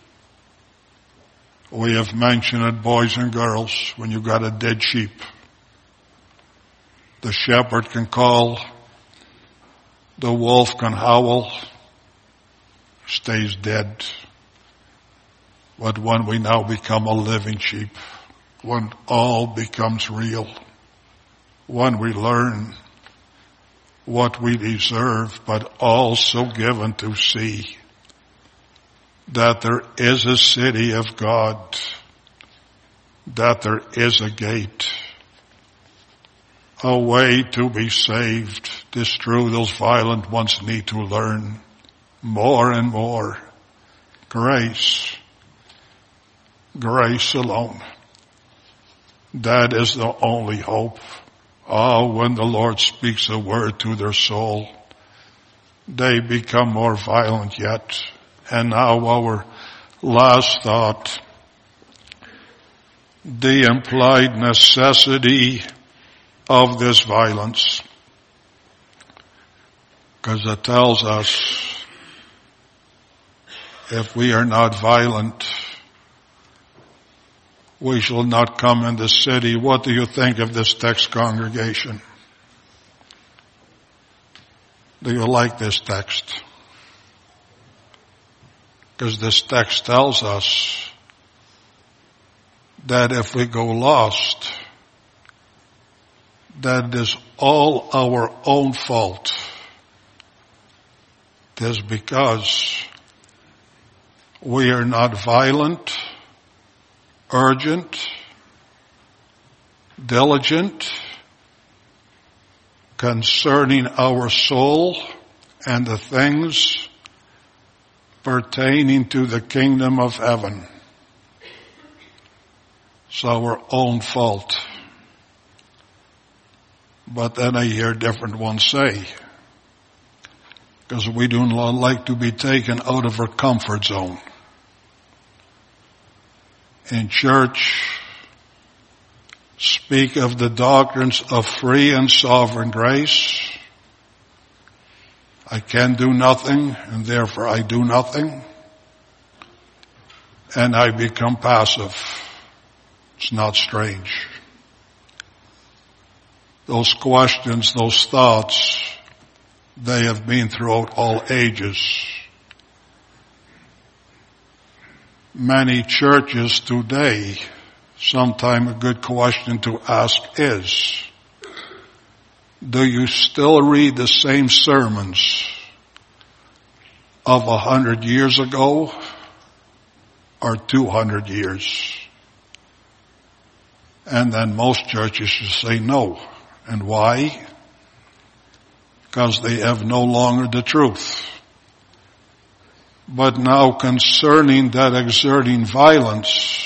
We have mentioned it, boys and girls, when you got a dead sheep. The shepherd can call, the wolf can howl, stays dead. But when we now become a living sheep, when all becomes real, when we learn what we deserve, but also given to see that there is a city of God, that there is a gate, a way to be saved. 'Tis true, those violent ones need to learn more and more. Grace. Grace alone. That is the only hope. Oh, when the Lord speaks a word to their soul, they become more violent yet. And now our last thought, the implied necessity of this violence. Because it tells us if we are not violent, we shall not come in the city. What do you think of this text, congregation? Do you like this text? Because this text tells us that if we go lost, that it is all our own fault. It is because we are not violent, urgent, diligent concerning our soul and the things pertaining to the kingdom of heaven. It's our own fault. But then I hear different ones say, because we do not like to be taken out of our comfort zone. In church, speak of the doctrines of free and sovereign grace. I can do nothing, and therefore I do nothing. And I become passive. It's not strange. Those questions, those thoughts, they have been throughout all ages. Many churches today, sometime a good question to ask is, do you still read the same sermons of 100 years ago or 200 years? And then most churches should say no. And why? Because they have no longer the truth. But now concerning that exerting violence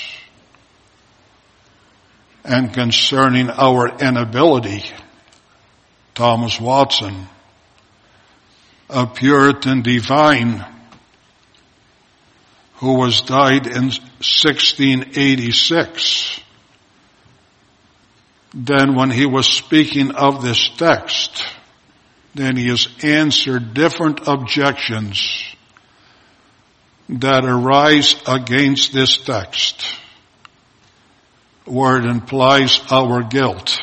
and concerning our inability, Thomas Watson, a Puritan divine who died in 1686, then when he was speaking of this text, then he has answered different objections that arise against this text, where it implies our guilt.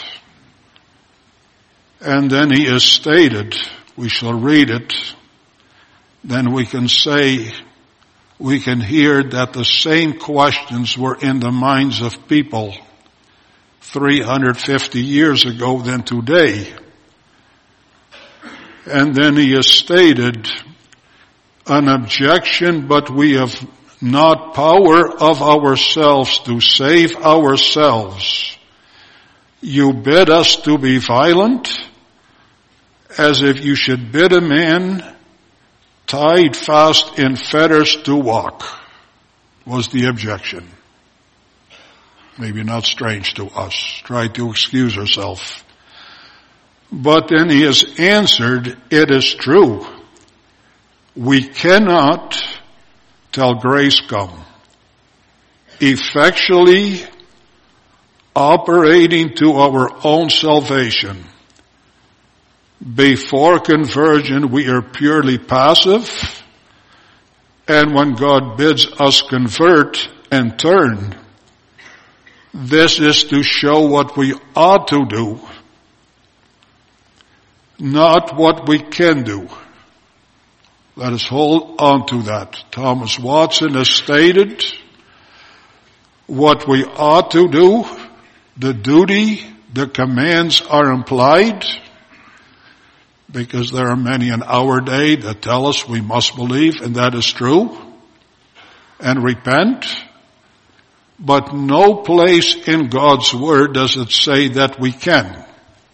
And then he has stated, we shall read it, then we can say, we can hear that the same questions were in the minds of people 350 years ago than today. And then he has stated an objection, but we have not power of ourselves to save ourselves. You bid us to be violent, as if you should bid a man tied fast in fetters to walk, was the objection. Maybe not strange to us. Try to excuse herself. But then he has answered, it is true. We cannot, till grace come, effectually operating to our own salvation. Before conversion, we are purely passive. And when God bids us convert and turn, this is to show what we ought to do. not what we can do. Let us hold on to that. Thomas Watson has stated what we ought to do, the duty, the commands are implied, because there are many in our day that tell us we must believe, and that is true, and repent. But no place in God's Word does it say that we can.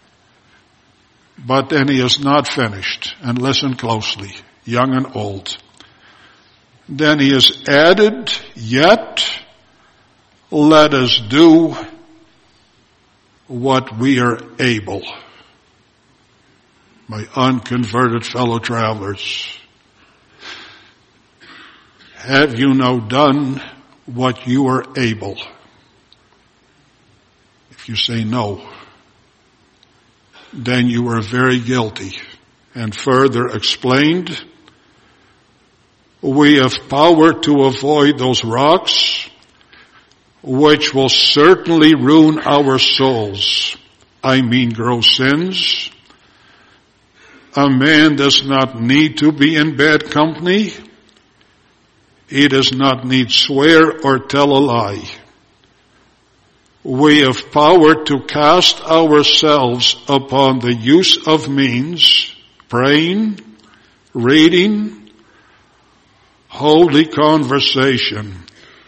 But then he is not finished. And listen closely, young and old. Then he has added, yet let us do what we are able. My unconverted fellow travelers, have you now done what you are able? If you say no, then you are very guilty. And further explained, we have power to avoid those rocks which will certainly ruin our souls. I mean gross sins. A man does not need to be in bad company. He does not need swear or tell a lie. We have power to cast ourselves upon the use of means, praying, reading, holy conversation.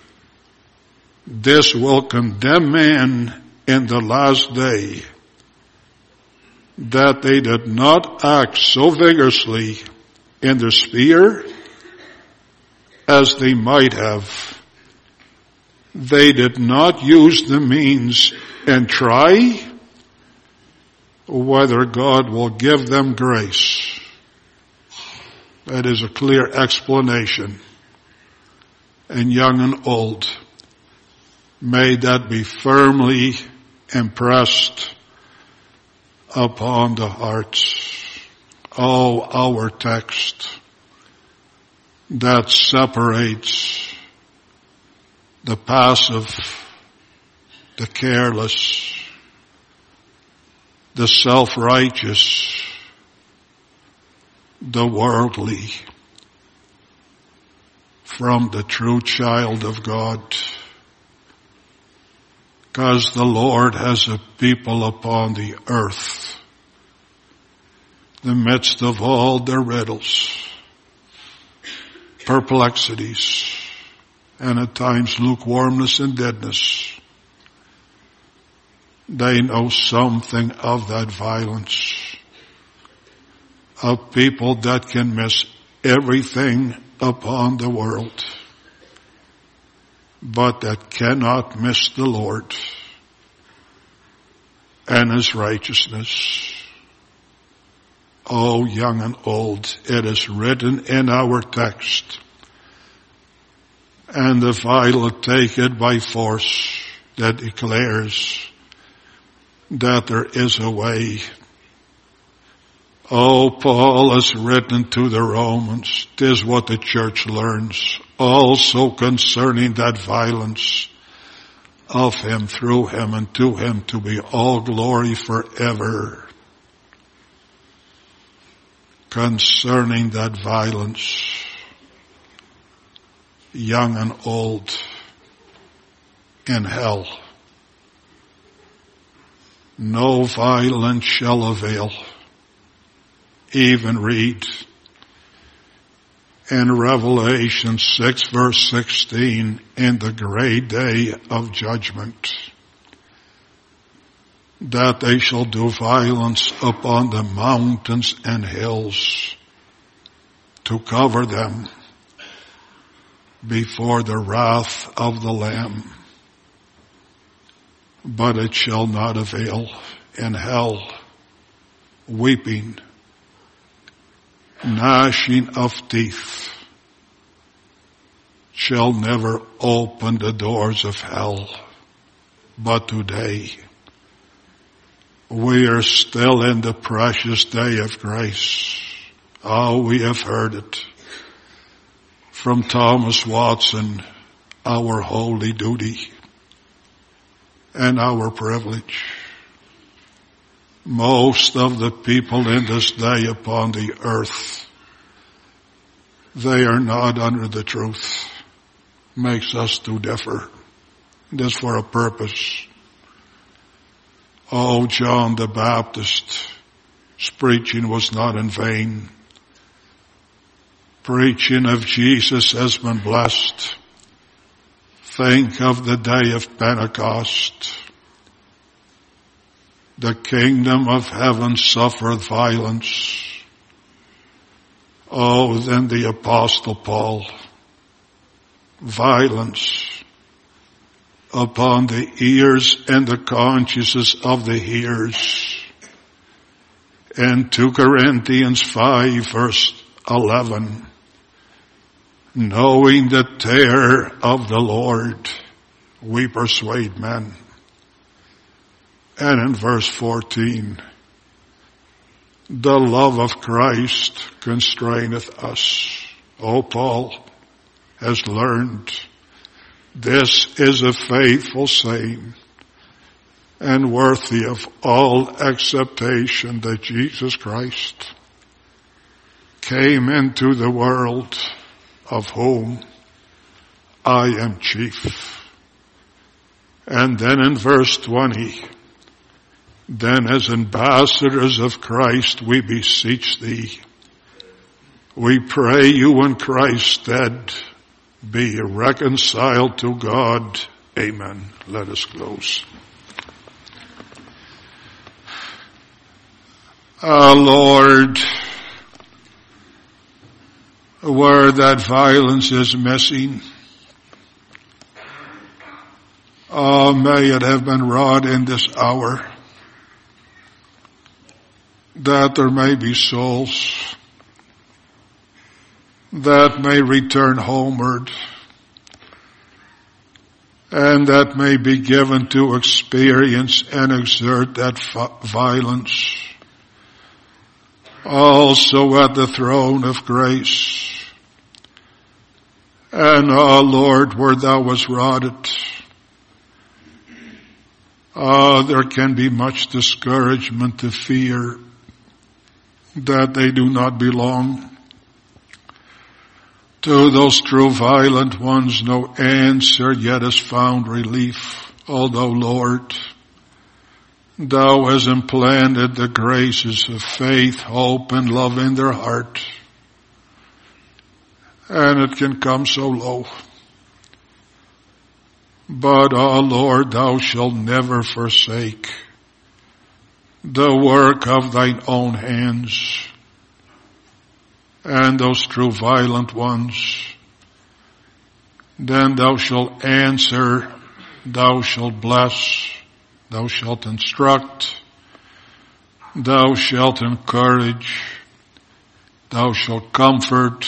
This will condemn man in the last day, that they did not act so vigorously in the sphere as they might have. They did not use the means and try whether God will give them grace. That is a clear explanation. And young and old, may that be firmly impressed upon the hearts. Oh, our text that separates the passive, the careless, the self-righteous, the worldly, from the true child of God. Because the Lord has a people upon the earth, the midst of all their riddles, perplexities, and at times lukewarmness and deadness. They know something of that violence, of people that can miss everything upon the world, but that cannot miss the Lord and His righteousness. Oh, young and old, it is written in our text, and the vital take it by force, that declares that there is a way. Oh, Paul has written to the Romans, 'tis what the church learns, also concerning that violence, of Him, through Him, and to Him to be all glory forever. Concerning that violence, young and old, in hell, no violence shall avail. Even read in Revelation 6 verse 16, in the great day of judgment, that they shall do violence upon the mountains and hills to cover them before the wrath of the Lamb. But it shall not avail. In hell, weeping, gnashing of teeth, shall never open the doors of hell. But today, we are still in the precious day of grace. Oh, we have heard it from Thomas Watson, our holy duty and our privilege. Most of the people in this day upon the earth, they are not under the truth. Makes us to differ. This for a purpose. Oh, John the Baptist's preaching was not in vain. Preaching of Jesus has been blessed. Think of the day of Pentecost. The kingdom of heaven suffered violence. Oh, then the Apostle Paul. Violence upon the ears and the consciences of the hearers. In 2 Corinthians 5 verse 11, knowing the terror of the Lord, we persuade men. And in verse 14, the love of Christ constraineth us. Oh, Paul has learned this is a faithful saying and worthy of all acceptation that Jesus Christ came into the world, of whom I am chief. And then in verse 20, then as ambassadors of Christ we beseech thee, we pray you in Christ's stead, be reconciled to God. Amen. Let us close. Lord, where that violence is missing, may it have been wrought in this hour, that there may be souls that may return homeward, and that may be given to experience and exert that violence also at the throne of grace. And, Lord, where thou was wrought it, there can be much discouragement to fear that they do not belong. To those true violent ones no answer yet has found relief, although, Lord, thou hast implanted the graces of faith, hope, and love in their heart. And it can come so low. But, Lord, thou shalt never forsake the work of thine own hands. And those true violent ones, then thou shalt answer, thou shalt bless, thou shalt instruct, thou shalt encourage, thou shalt comfort,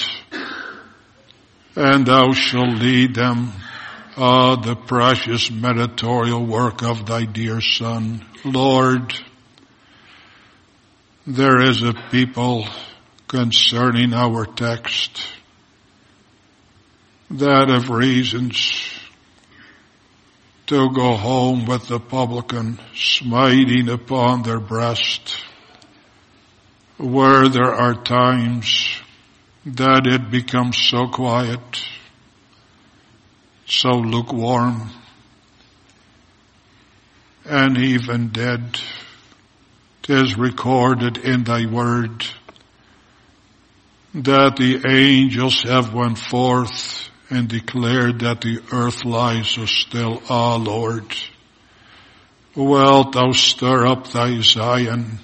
and thou shalt lead them, the precious mediatorial work of thy dear Son. Lord, there is a people concerning our text that have reasons to go home with the publican smiting upon their breast, where there are times that it becomes so quiet, so lukewarm, and even dead. 'Tis recorded in thy word that the angels have went forth and declared that the earth lies so still. Ah, Lord, wilt thou stir up thy Zion,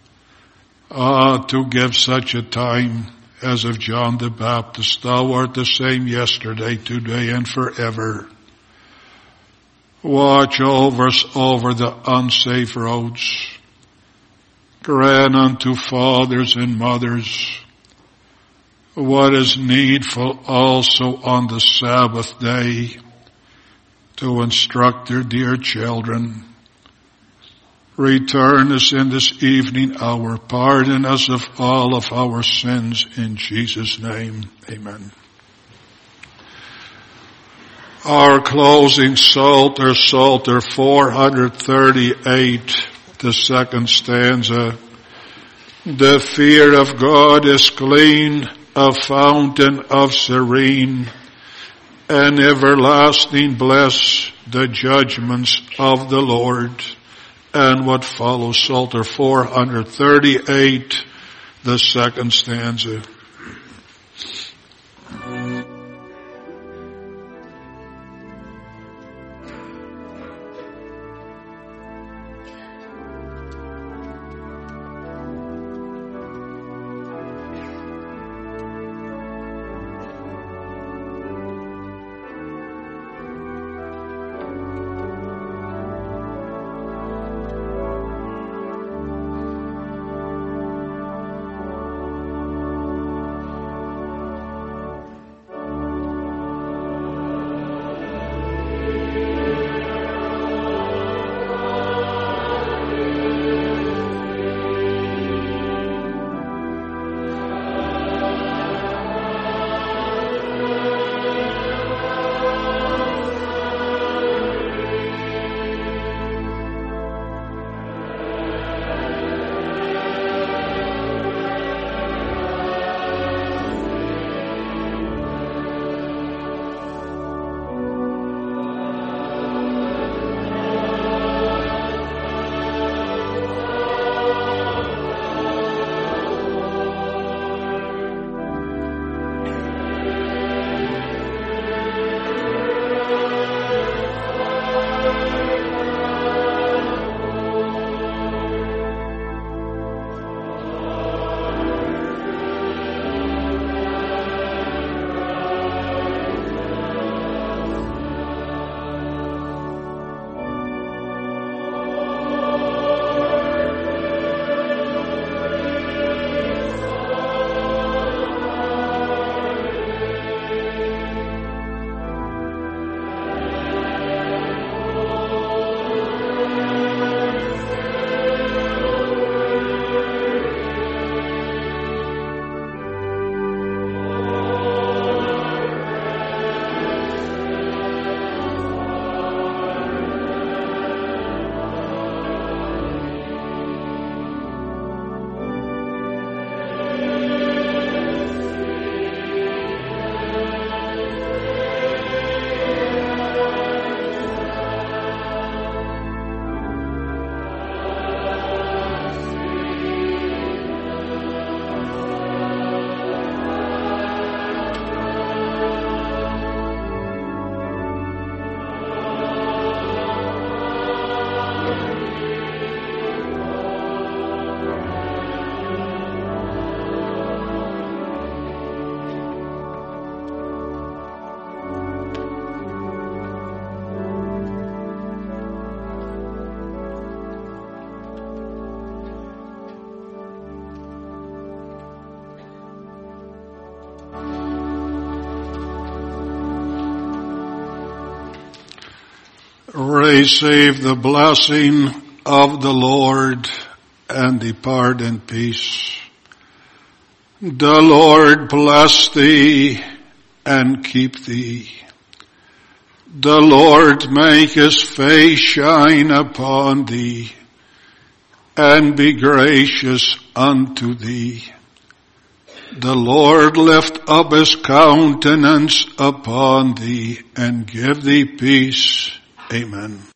to give such a time as of John the Baptist. Thou art the same yesterday, today, and forever. Watch over us over the unsafe roads. Grant unto fathers and mothers what is needful also on the Sabbath day to instruct their dear children. Return us in this evening hour. Pardon us of all of our sins in Jesus' name. Amen. Our closing Psalter 438. The second stanza. The fear of God is clean, a fountain of serene, and everlasting bless the judgments of the Lord. And what follows, Psalter 438, the second stanza. Receive the blessing of the Lord and depart in peace. The Lord bless thee and keep thee. The Lord make his face shine upon thee and be gracious unto thee. The Lord lift up his countenance upon thee and give thee peace. Amen.